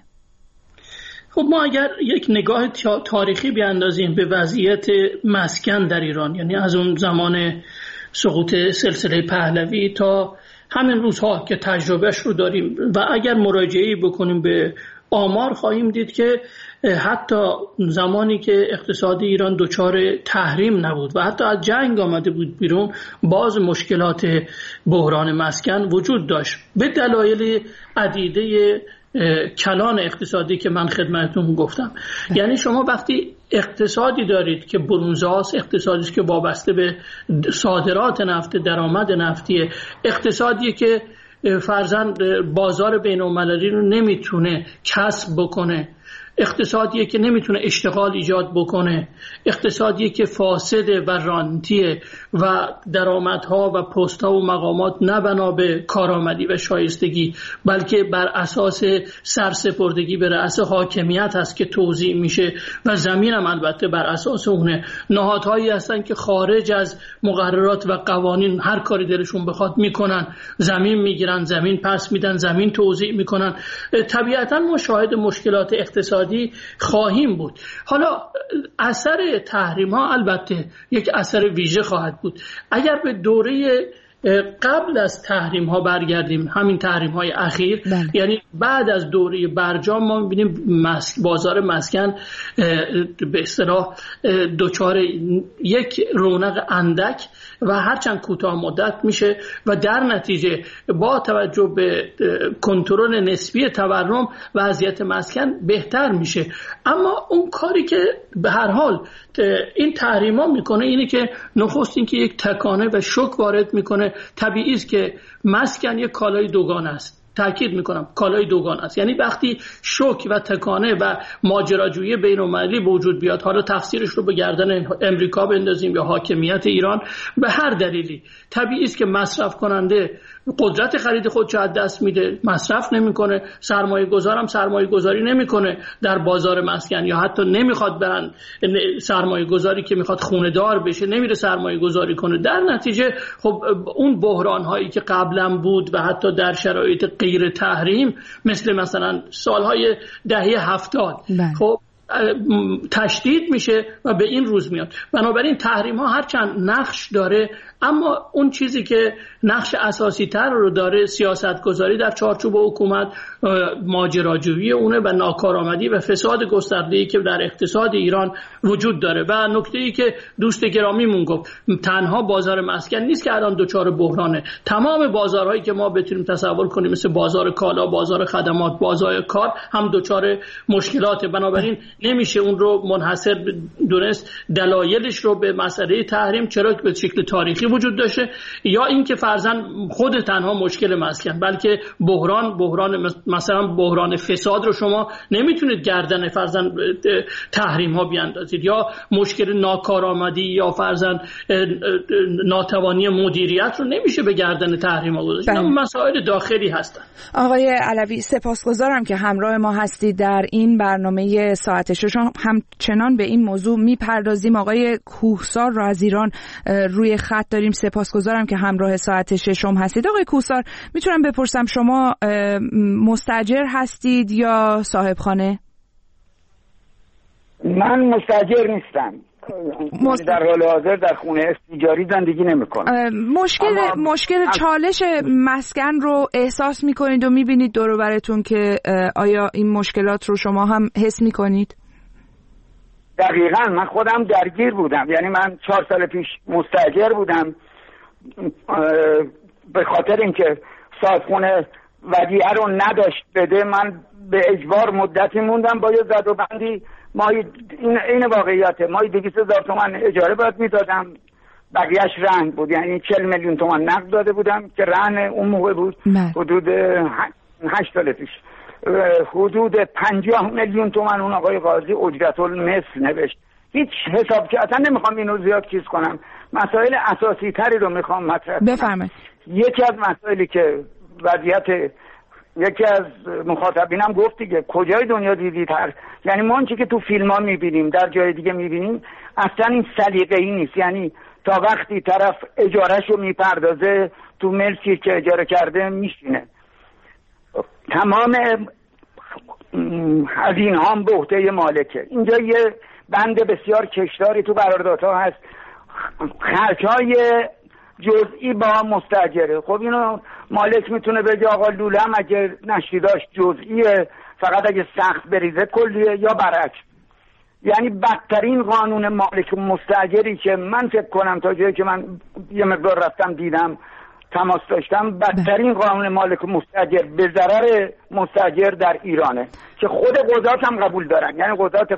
خب ما اگر یک نگاه تاریخی بیاندازیم به وضعیت مسکن در ایران، یعنی از اون زمان سقوط سلسله پهلوی تا همین روزها که تجربهش رو داریم و اگر مراجعه بکنیم به آمار خواهیم دید که حتی زمانی که اقتصاد ایران دچار تحریم نبود و حتی از جنگ آمده بود بیرون، باز مشکلات بحران مسکن وجود داشت به دلایل عدیده کلان اقتصادی که من خدمتتون گفتم. یعنی شما وقتی اقتصادی دارید که برونزاست، اقتصادی که وابسته به صادرات نفت، درآمد نفتی، اقتصادی که فرضاً بازار بین‌المللی رو نمیتونه کسب بکنه، اقتصادیه که نمیتونه اشتغال ایجاد بکنه، اقتصادیه که فاسده و رانتیه و درآمدها و پست‌ها و مقامات نه بنا به کارآمدی و شایستگی بلکه بر اساس سرسپردگی به رأس حاکمیت هست که توزیع میشه و زمین هم البته بر اساس اونه. نهادهایی هستن که خارج از مقررات و قوانین هر کاری دلشون بخواد میکنن، زمین میگیرن، زمین پس میدن، زمین توزیع میکنن. طبیعتاً ما شاهد مشکلات اقتصادی خواهیم بود. حالا اثر تحریم ها البته یک اثر ویژه خواهد بود. اگر به دوره قبل از تحریم ها برگردیم، همین تحریم های اخیر، یعنی بعد از دوره برجام، ما میبینیم بازار مسکن به اصطلاح دچار یک رونق اندک و هرچند کوتاه مدت میشه و در نتیجه با توجه به کنترل نسبی تورم وضعیت مسکن بهتر میشه. اما اون کاری که به هر حال این تحریما میکنه اینه که نخست این که یک تکانه و شوک وارد میکنه. طبیعی است که مسکن یک کالای دوگانه است. تأکید میکنم کالای دوگانه است. یعنی وقتی شوک و تکانه و ماجراجویی بین‌المللی به وجود بیاد، حالا تفسیرش رو به گردن امریکا بندازیم یا حاکمیت ایران، به هر دلیلی طبیعی است که مصرف کننده قدرت خرید خودش از دست میده، مصرف نمیکنه، سرمایه گذار هم سرمایه گذاری نمیکنه در بازار مسکن یا حتی نمیخواد برن سرمایه گذاری که میخواد خونه دار بشه نمیره سرمایه گذاری کنه. در نتیجه خب اون بحران هایی که قبلا بود و حتی در شرایط غیر تحریم مثلا سالهای دهه 70 خب تشدید میشه و به این روز میاد. بنابراین تحریم ها هرچند نقش داره، اما اون چیزی که نقش اساسی تر رو داره سیاست گذاری در چارچوب حکومت، ماجراجویی اونه و ناکارآمدی و فساد گسترده‌ای که در اقتصاد ایران وجود داره. و نکته‌ای که دوست گرامیمون گفت، تنها بازار مسکن نیست که الان دچار بحرانه، تمام بازارهایی که ما بتونیم تصور کنیم مثل بازار کالا، بازار خدمات، بازار کار هم دچار مشکلاته. بنابراین نمیشه اون رو منحصر دونست دلایلش رو به مسئله تحریم، چرا که به شکل تاریخی وجود داشته، یا اینکه فرضاً خود تنها مشکل مسکن، بلکه بحران مثلا بحران فساد رو شما نمیتونید گردن فرضاً تحریم ها بیاندازید، یا مشکل ناکارآمدی یا فرضاً ناتوانی مدیریت رو نمیشه به گردن تحریم ها گذاشت. این مسائل داخلی هستن. آقای علوی سپاسگزارم که همراه ما هستید در این برنامه ساعت ششم. همچنان به این موضوع میپردازیم. آقای کوهسار رو از ایران روی خط داریم. سپاسگزارم که همراه ساعت ششم هستید. آقای کوهسار، میتونم بپرسم شما مستاجر هستید یا صاحب خانه؟ من مستاجر نیستم. در حال حاضر در خونه استیجاری زندگی نمی‌کنم. مشکل چالش مسکن رو احساس می‌کنید و می‌بینید دور و برتون که آیا این مشکلات رو شما هم حس می‌کنید؟ دقیقاً من خودم درگیر بودم. یعنی من 4 سال پیش مستاجر بودم به خاطر اینکه صاحبخونه ودیعه رو نداشت بده، من به اجبار مدتی موندم با یه زد و بندی. این واقعیته. ماهی 200,000 تومان اجاره باید میدادم، بقیهش رهن بود. یعنی 40 میلیون تومان نقد داده بودم که رهن اون موقع بود. حدود 8 سال پیش حدود 50 میلیون تومان اون آقای قاضی اجرت المثل نوشت. هیچ حساب که اصلا نمیخوام اینو زیاد چیز کنم، مسائل اساسی تری رو میخوام مطرح کنم. بفرمایید. یکی از مسائلی که وضعیت یکی از مخاطبینم گفت دیگه کجای دنیا دیدید یعنی ما چیزی که تو فیلم ها میبینیم در جای دیگه میبینیم اصلا این سلیقه‌ای نیست. یعنی تا وقتی طرف اجارهشو میپردازه تو ملکی که اجاره کرده میشینه، تمام از اینها هم به عهده مالکه. اینجا یه بند بسیار کشداری تو قراردادها هست، خرج‌های جزئی با مستاجره. خب اینو مالک میتونه بگه آقا لولم اگه نشتی داشت جزئیه، فقط اگه سخت بریزه کلیه، یا برعکس. یعنی بدترین قانون مالک و مستاجری که من فکر کنم تا جایی که من یه مقدار رفتم دیدم تماس داشتم، بدترین قانون مالک و مستاجر به ضرر مستاجر در ایرانه که خود قضات هم قبول دارن. یعنی قضات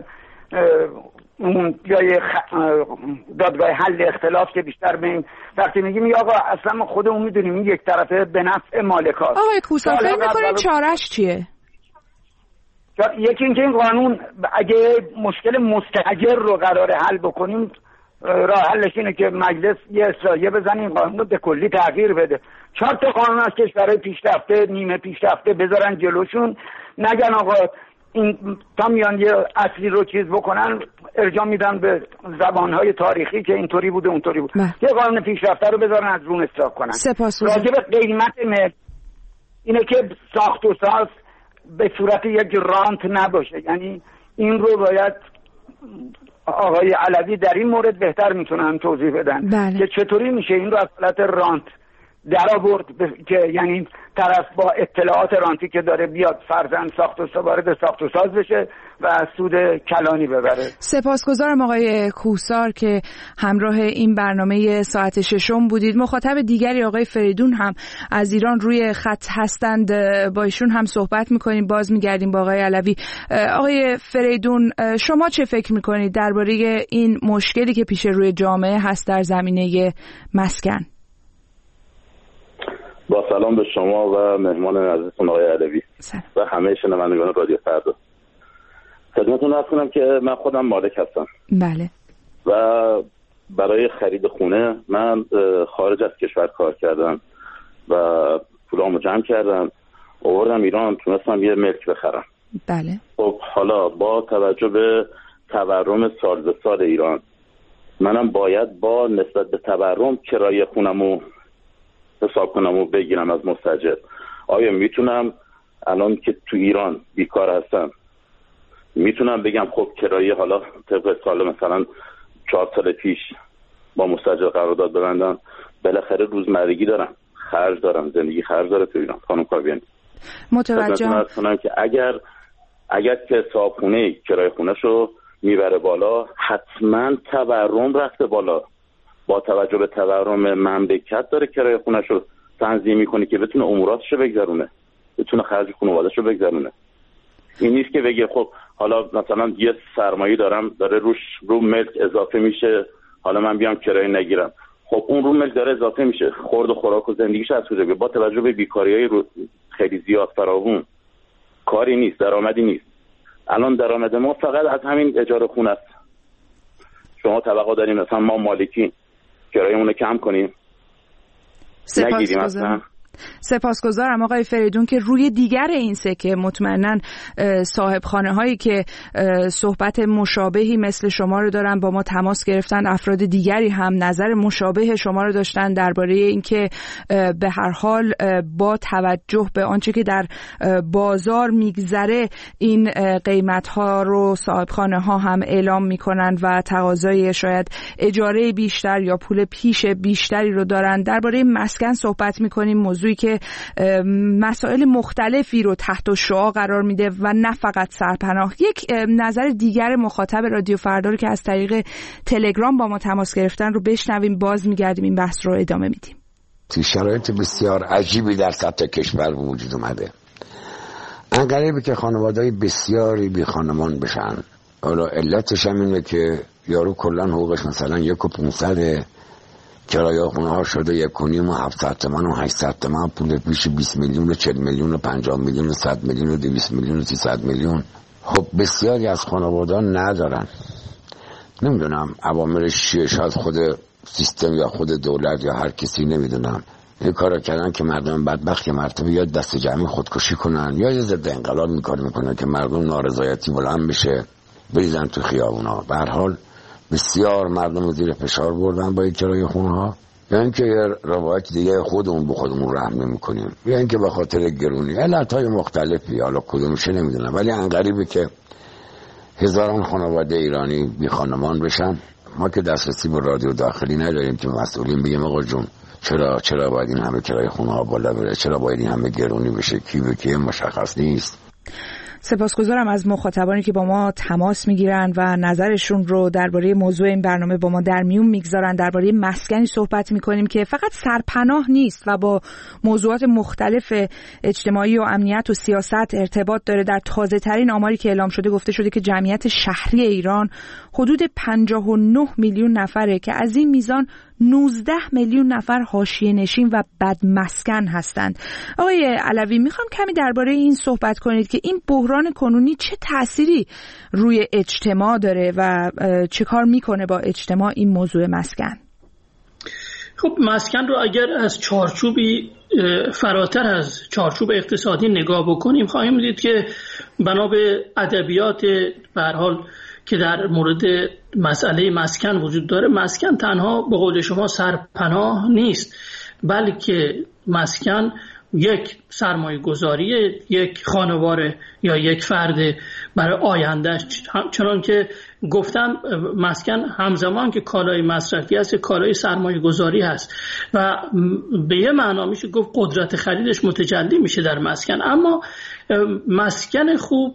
اون جای دادگاه حل اختلاف که بیشتر به این وقتی میگیم آقا اصلا ما خودمون میدونیم این یک طرفه به نفع مالکاست. آقای کوسا فکر میکنین چارش چیه؟ یکی اینکه این قانون اگه مشکل مستاجر رو قراره حل بکنیم، راه حلش اینه که مجلس یه اصلاحیه بزنه این قانون رو به کلی تغییر بده. 4 تا قانون از کشورهای پیشرفته نیمه پیشرفته بذارن جلوشون، نگن آقا این تا میان یه اصلی رو چیز بکنن ارجاع میدن به زبانهای تاریخی که اینطوری بوده اونطوری بود. یه قانون پیشرفته رو بذارن از رون اصلاح کنن. راجع به قیمت اینه که ساخت و ساز به صورت یک رانت نباشه. یعنی این رو باید آقای علوی در این مورد بهتر میتونن توضیح بدن که چطوری میشه این رو از حالت رانت در آورد که یعنی طرف با اطلاعات رانتی که داره بیاد فرضاً ساخت و وارد ساخت و ساز بشه و سود کلانی ببره. سپاسگزارم آقای کوسار که همراه این برنامه ساعت ششم بودید. مخاطب دیگری آقای فریدون هم از ایران روی خط هستند، با ایشون هم صحبت میکنیم، باز میگردیم با آقای علوی. آقای فریدون شما چه فکر میکنید درباره این مشکلی که پیش روی جامعه هست در زمینه مسکن؟ با سلام به شما و مهمان عزیزتون آقای علوی و همه شنوندگان رادیو فردا. خدمتتون عرض کنم که من خودم مالک هستم. بله. و برای خرید خونه من خارج از کشور کار کردم و پولامو جمع کردم، آوردم ایران، تونستم یه ملک بخرم. بله. خب حالا با توجه به تورم سال به سال ایران، منم باید با نسبت به تورم کرایه خونمو حساب کنم و بگیرم از مستاجر. آیا میتونم الان که تو ایران بیکار هستم میتونم بگم خب کرایه حالا طبق سال مثلا 4 سال پیش با مستاجر قرارداد ببندم؟ بالاخره روزمرگی دارم، خرج دارم، زندگی خرج داره تو ایران. خانم کاویانی متوجهم کنم که اگر که صاحب خونه کرایه خونه‌شو میبره بالا، حتما تورم رفته بالا. با توجه به تورم مملکت داره کرایه خونه‌شو تنظیم میکنه که بتونه اموراتشو بگذرونه، بتونه خرج خانواده‌شو بگذرونه. این نیست که بگه خب حالا مثلا یه سرمایه دارم داره رو ملک اضافه میشه، حالا من بیام کرایه نگیرم. خب اون رو ملک داره اضافه میشه، خورد و خوراک و زندگیش از کجا بیاد؟ با توجه به بیکاری‌های خیلی زیاد فراوون، کاری نیست، درآمدی نیست. الان درآمد ما فقط از همین اجاره خونه است. شما توقع دارین مثلا ما مالکی کرایه‌مون رو کم کنیم؟ نگیریم اصلا. سپاسگزارم آقای فریدون که روی دیگر این سکه مطمئناً صاحب خانه هایی که صحبت مشابهی مثل شما رو دارن با ما تماس گرفتن، افراد دیگری هم نظر مشابه شما رو داشتن درباره اینکه به هر حال با توجه به آنچه که در بازار میگذره این قیمت ها رو صاحب خانه ها هم اعلام میکنن و تقاضای شاید اجاره بیشتر یا پول پیش بیشتری رو دارن. درباره مسکن صحبت میکنیم، موضوعی که مسائل مختلفی رو تحت شعاع قرار میده و نه فقط سرپناه. یک نظر دیگر مخاطب رادیو فردا رو که از طریق تلگرام با ما تماس گرفتن رو بشنویم، باز میگردیم این بحث رو ادامه میدیم. تو شرایط بسیار عجیبی در سطح کشور وجود اومده. انقدری که خانواده‌های بسیاری بی خانمان بشن. حالا علتش هم اینه که یارو کلا حقوقش مثلا 1,500 کرایه خونه ها شده 1.5 و 700 تومن و 800 تومن، پول پیش 20 میلیون و 40 میلیون و 50 میلیون و 100 میلیون و 200 میلیون و 300 میلیون. خب بسیاری از خانواده ندارن. نمیدونم عواملش چیه، شاید خود سیستم یا خود دولت یا هر کسی، نمیدونم. این کارا کردن که مردم بدبخت مرتبه یا دست جمعی خودکشی کنن یا یه ضد انقلاب میکنن که مردم نارضایتی بلند بشه بریزن تو خیابونا. به هر حال بسیار مردم زیر فشار بردن با کرایه خونه‌ها، یا اینکه روایت دیگه خودمون به خودمون رحم نمی‌کنیم، یا اینکه به خاطر گرونی، علت‌های مختلفی، حالا کدومشه نمیدونم، ولی انقریبه که هزاران خانواده ایرانی بی خانمان بشن. ما که دسترسی به رادیو داخلی نداریم که مسئولین بگیم آقا جون چرا باید این همه کرایه خونه‌ها بالا بره، چرا باید این همه گرونی بشه، کی به کی مشخص نیست. سپاسگزارم از مخاطبانی که با ما تماس میگیرن و نظرشون رو درباره موضوع این برنامه با ما در میون میگذارن. درباره مسکنی صحبت میکنیم که فقط سرپناه نیست و با موضوعات مختلف اجتماعی و امنیت و سیاست ارتباط داره. در تازه ترین آماری که اعلام شده گفته شده که جمعیت شهری ایران حدود 59 میلیون نفره که از این میزان 19 میلیون نفر حاشیه نشین و بدمسکن هستند. آقای علوی، میخوام کمی درباره این صحبت کنید که این بحران کنونی چه تأثیری روی اجتماع داره و چه کار میکنه با اجتماع این موضوع مسکن. خب مسکن رو اگر از چارچوبی فراتر از چارچوب اقتصادی نگاه بکنیم خواهیم دید که بنا به ادبیات به هر حال که در مورد مسئله مسکن وجود داره، مسکن تنها به قول شما سرپناه نیست، بلکه مسکن یک سرمایه گذاری یک خانوار یا یک فرد برای آیندهش. چنان که گفتم مسکن همزمان که کالای مصرفی هست کالای سرمایه گذاری هست و به یه معنا میشه گفت قدرت خریدش متجلی میشه در مسکن. اما مسکن خوب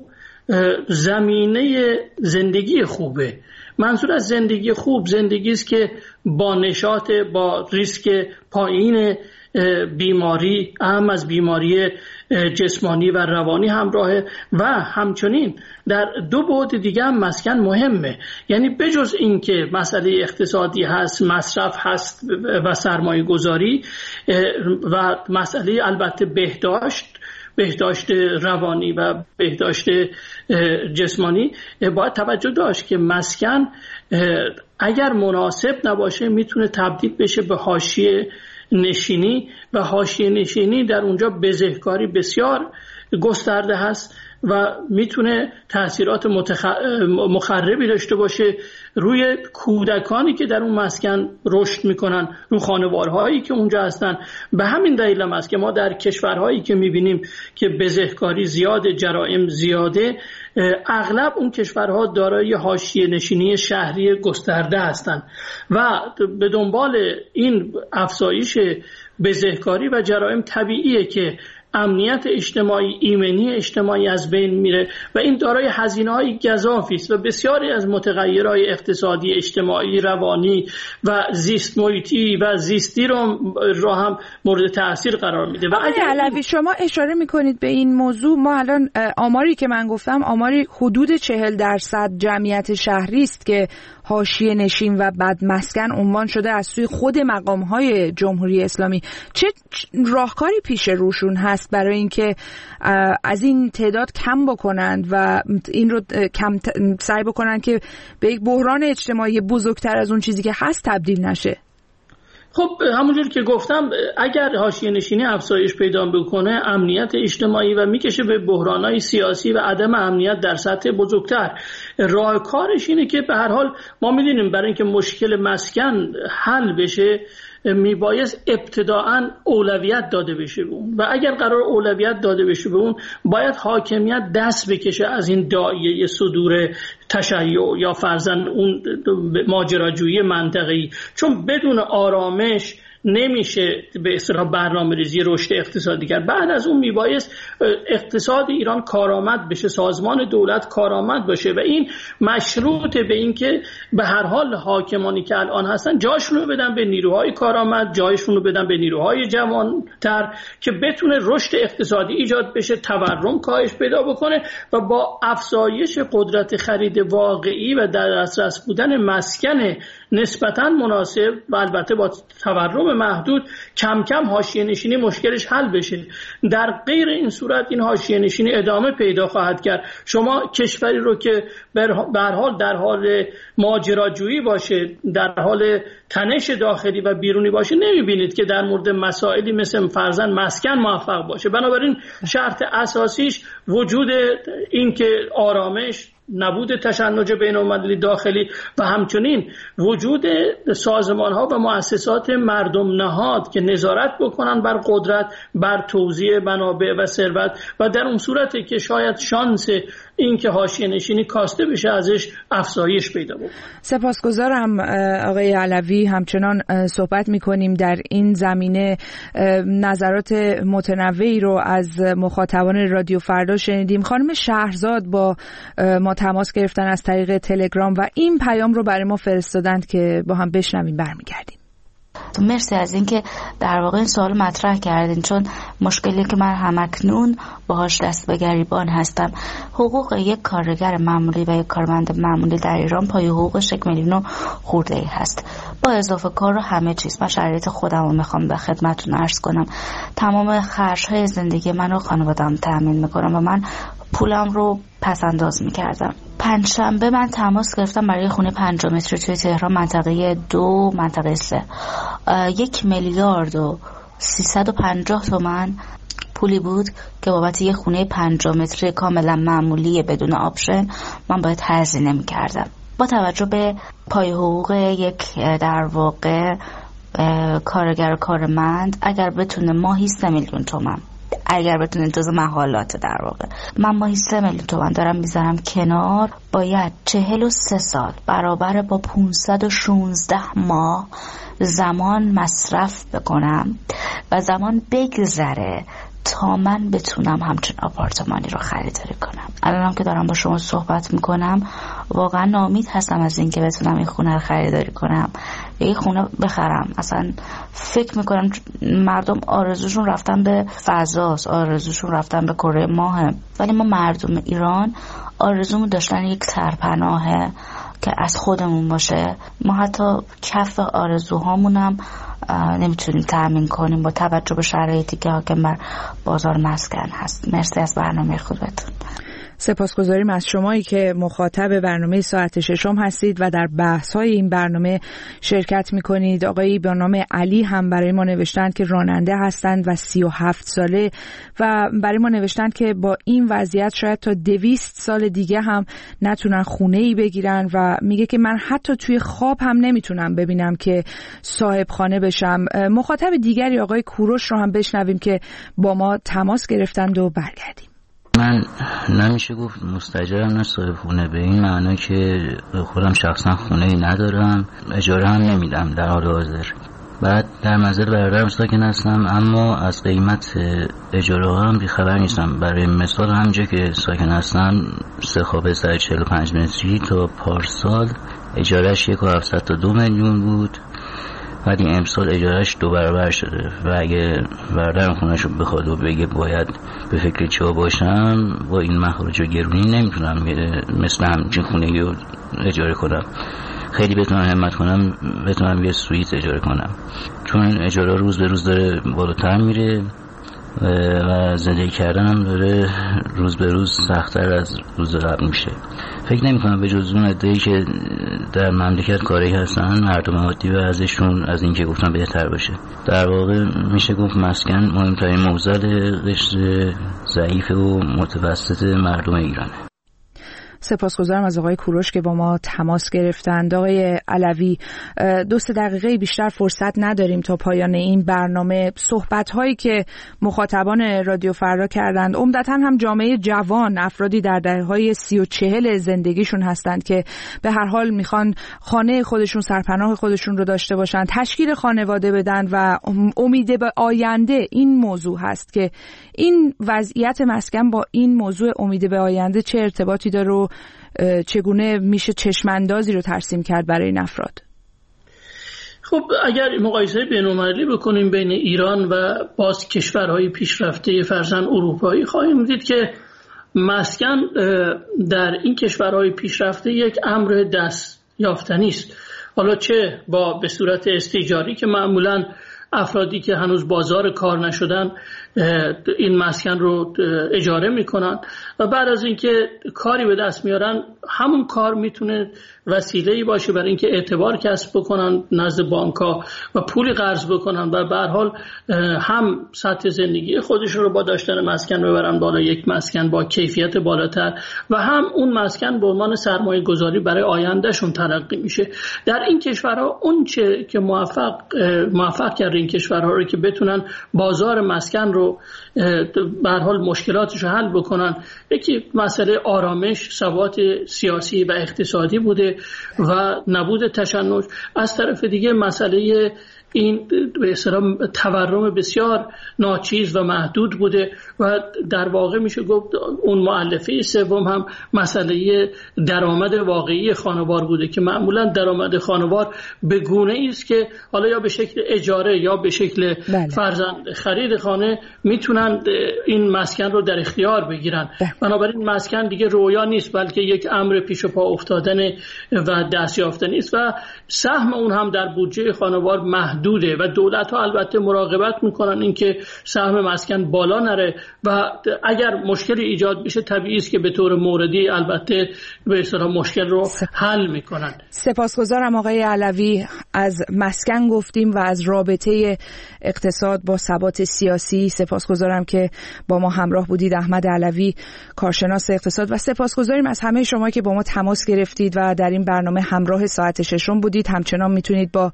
زمینه زندگی خوبه. منظور از زندگی خوب زندگی است که با نشاط، با ریسک پایین بیماری، اهم از بیماری جسمانی و روانی همراهه و همچنین در دو بعد دیگه هم مسکن مهمه. یعنی بجز این که مسئله اقتصادی هست، مصرف هست و سرمایه گذاری و مسئله البته بهداشت روانی و بهداشت جسمانی، باید توجه داشت که مسکن اگر مناسب نباشه میتونه تبدیل بشه به حاشیه نشینی و حاشیه نشینی در اونجا بزهکاری بسیار گسترده هست و میتونه تأثیرات مخربی داشته باشه روی کودکانی که در اون مسکن رشد میکنن، رو خانوارهایی که اونجا هستن. به همین دلیل هم است که ما در کشورهایی که میبینیم که بزهکاری زیاده، جرائم زیاده، اغلب اون کشورها دارای حاشیه نشینی شهری گسترده هستند و به دنبال این افزایش بزهکاری و جرائم طبیعیه که امنیت اجتماعی، ایمنی اجتماعی از بین میره و این دارای هزینه‌های گزافی است و بسیاری از متغیرهای اقتصادی، اجتماعی، روانی و زیست محیطی و زیستی رو هم مورد تأثیر قرار میده. و اگر علوی شما اشاره میکنید به این موضوع، ما الان آماری که من گفتم آماری حدود 40% جمعیت شهری است که حاشیه نشین و بدمسکن عنوان شده از سوی خود مقام‌های جمهوری اسلامی. چه راهکاری پیش روشون هست برای اینکه از این تعداد کم بکنند و این رو سعی بکنند که به یک بحران اجتماعی بزرگتر از اون چیزی که هست تبدیل نشه؟ خب همونجور که گفتم اگر حاشیه نشینی افزایش پیدا بکنه، امنیت اجتماعی و میکشه به بحران‌های سیاسی و عدم امنیت در سطح بزرگتر. راه کارش اینه که به هر حال ما می‌دونیم برای اینکه مشکل مسکن حل بشه میبایست ابتداعاً اولویت داده بشه به اون و اگر قرار اولویت داده بشه به اون باید حاکمیت دست بکشه از این داعیه صدور تشیع یا فرضاً اون ماجراجویی منطقه‌ای، چون بدون آرامش نمیشه به اصطلاح برنامه‌ریزی رشد اقتصادی کرد. بعد از اون میبایست اقتصاد ایران کارآمد بشه، سازمان دولت کارآمد باشه و این مشروط به این که به هر حال حاکمانی که الان هستن جاشون رو بدن به نیروهای کارآمد، جایشون رو بدن به نیروهای جوانتر که بتونه رشد اقتصادی ایجاد بشه، تورم کاهش پیدا بکنه و با افزایش قدرت خرید واقعی و در دسترس بودن مسکن نسبتاً مناسب و البته با تورم محدود کم کم حاشیه نشینی مشکلش حل بشه. در غیر این صورت این حاشیه نشینی ادامه پیدا خواهد کرد. شما کشوری رو که به هر حال در حال ماجراجویی باشه، در حال تنش داخلی و بیرونی باشه، نمیبینید که در مورد مسائلی مثل فرضاً مسکن موفق باشه. بنابراین شرط اساسیش وجود این که آرامش، نبود تشنج بین‌المللی داخلی و همچنین وجود سازمان‌ها و مؤسسات مردم نهاد که نظارت بکنن بر قدرت، بر توزیع منابع و ثروت، و در اون صورتی که شاید شانس این که حاشیه نشینی کاسته بشه ازش افزایش پیدا بکنه. سپاسگزارم آقای علوی. همچنان صحبت می‌کنیم در این زمینه. نظرات متنوعی رو از مخاطبان رادیو فردا شنیدیم. خانم شهرزاد با ما تماس گرفتن از طریق تلگرام و این پیام رو برای ما فرستادند که با هم بشنویم، برمیگردیم. مرسی از اینکه در واقع این سوال مطرح کردین، چون مشکلی که من همکنون باهاش دست به گریبان هستم، حقوق یک کارگر معمولی و یک کارمند معمولی در ایران پای حقوقش 1 میلیون خورده ای هست، با اضافه کار و همه چیز. من شرایط خودم رو میخوام به خدمتتون عرض کنم. تمام خرج‌های زندگی من رو خانواده‌ام تأمین میکنم و من پولم رو پس انداز میکردم. پنجشنبه من تماس گرفتم برای خونه 5 متری توی تهران، منطقه 2 منطقه 3. 1,350,000 تومان پولی بود که بابت یه خونه 5 متری کاملا معمولی بدون آپشن من باید هزینه میکردم. با توجه به پای حقوق یک در واقع کارگر کارمند، اگر بتونه ماهی 3 میلیون تومان، اگر بتونه جزء محالات در واقع، من ماهی 3 میلیون تومان دارم میذارم کنار، باید 43 سال برابر با 516 ماه زمان مصرف بکنم و زمان بگذره تا من بتونم همچین آپارتمانی رو خریداری کنم. الانم که دارم با شما صحبت میکنم واقعا ناامید هستم از این که بتونم این خونه رو خریداری کنم یا این خونه بخرم. اصلا فکر میکنم مردم آرزوشون رفتن به فضاست، آرزوشون رفتن به کره ماه، ولی ما مردم ایران آرزومون داشتن یک سرپناهه که از خودمون باشه. ما حتی کف آرزوهامونم نمیتونیم تأمین کنیم با توجه به شرایطی که حاکم بر بازار مسکن هست. مرسی از برنامه خودتون. سپاسگزاریم از شمایی که مخاطب برنامه ساعت ششم هستید و در بحث‌های این برنامه شرکت می‌کنید. آقایی به نام علی هم برای ما نوشتند که راننده هستند و 37 ساله و برای ما نوشتند که با این وضعیت شاید تا 200 سال دیگه هم نتونن خونه‌ای بگیرن و میگه که من حتی توی خواب هم نمیتونم ببینم که صاحب خانه بشم. مخاطب دیگری آقای کوروش رو هم بشنویم که با ما تماس گرفتند و برگردیم. من نمیشه گفت مستاجرم نه صاحب خونه، به این معنی که خودم شخصا خونه‌ای ندارم، اجاره هم نمیدم در حال حاضر. بعد در منزل برادرم ساکن هستم، اما از قیمت اجاره هم بیخبر نیستم. برای مثال همونجا که ساکن هستم 3 خوابه 145 متری تا پارسال اجارهش 1,700 تا 2 میلیون بود، ولی امسال اجارهش 2 برابر شده و اگه برادرم خونه‌شو بخواد و بگه باید به فکر چه باشم، با این مخارج و گرونی نمیتونم مثل همچین خونه‌ای رو اجاره کنم. خیلی بتونم همت کنم بتونم یه سویت اجاره کنم، چون اجاره روز به روز داره بالاتر میره و زندگی کردن هم داره روز به روز سخت‌تر از روز قبل میشه. فکر نمی‌کنم به جز اون عده‌ای که در مملکت کاری هستن مردم عادی و ازشون از این که گفتم بهتر باشه. در واقع میشه گفت مسکن مهمترین موزل قشر ضعیف و متوسط مردم ایرانه. سپاسگزارم از آقای کوروش که با ما تماس گرفتند. آقای علوی، 2 دقیقه بیشتر فرصت نداریم تا پایان این برنامه. صحبت‌هایی که مخاطبان رادیو فردا کردند عمدتاً هم جامعه جوان، افرادی در دهه‌های 30 و 40 زندگیشون هستند که به هر حال میخوان خانه خودشون، سرپناه خودشون رو داشته باشن، تشکیل خانواده بدن و امید به آینده. این موضوع هست که این وضعیت مسکن با این موضوع امید به آینده چه ارتباطی داره و چگونه میشه چشماندازی رو ترسیم کرد برای این افراد؟ خب اگر مقایسه بین‌المللی بکنیم بین ایران و باز کشورهای پیشرفته فرضاً اروپایی، خواهیم دید که مسکن در این کشورهای پیشرفته یک امر دست یافتنی است. حالا چه به صورت استیجاری که معمولاً افرادی که هنوز بازار کار نشدن این مسکن رو اجاره میکنن و بعد از اینکه کاری به دست میارن همون کار میتونه وسیله‌ای باشه برای اینکه اعتبار کسب بکنن نزد بانک‌ها و پولی قرض بکنن و به هر حال هم سطح زندگی خودشون رو با داشتن مسکن ببرن بالا، یک مسکن با کیفیت بالاتر، و هم اون مسکن به عنوان سرمایه گذاری برای آیندهشون تلقی میشه. در این کشورها اون چه که موفق کرده این کشورها رو که بتونن بازار مسکن رو به هر حال مشکلاتش رو حل بکنن، یکی مسئله آرامش، ثبات سیاسی و اقتصادی بوده و نبود تشنج. از طرف دیگه مسئله این به اصطلاح تورم بسیار ناچیز و محدود بوده و در واقع میشه گفت اون مؤلفه سوم هم مسئله درآمد واقعی خانوار بوده که معمولا درآمد خانوار به گونه‌ای است که حالا یا به شکل اجاره یا به شکل فرزند خرید خانه میتونن این مسکن رو در اختیار بگیرن. بنابراین مسکن دیگه رویا نیست بلکه یک امر پیش پا افتادن و دست یافتنی است و سهم اون هم در بودجه خانوار محدوده و دولت ها البته مراقبت میکنن اینکه سهم مسکن بالا نره و اگر مشکلی ایجاد بشه طبیعی است که به طور موردی البته به اصطلاح مشکل رو حل میکنن. سپاسگزارم آقای علوی. از مسکن گفتیم و از رابطه اقتصاد با ثبات سیاسی. سپاسگزارم که با ما همراه بودید احمد علوی، کارشناس اقتصاد، و سپاسگزاریم از همه شما که با ما تماس گرفتید و در این برنامه همراه ساعت ششم بودید. همچنان میتونید با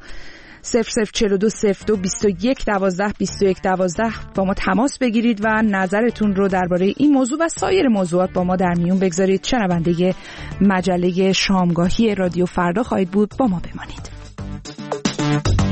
0042 02 21 12 21 12 با ما تماس بگیرید و نظرتون رو درباره این موضوع و سایر موضوعات با ما در میون بگذارید. شنونده مجله شامگاهی رادیو فردا خواهید بود. با ما بمانید.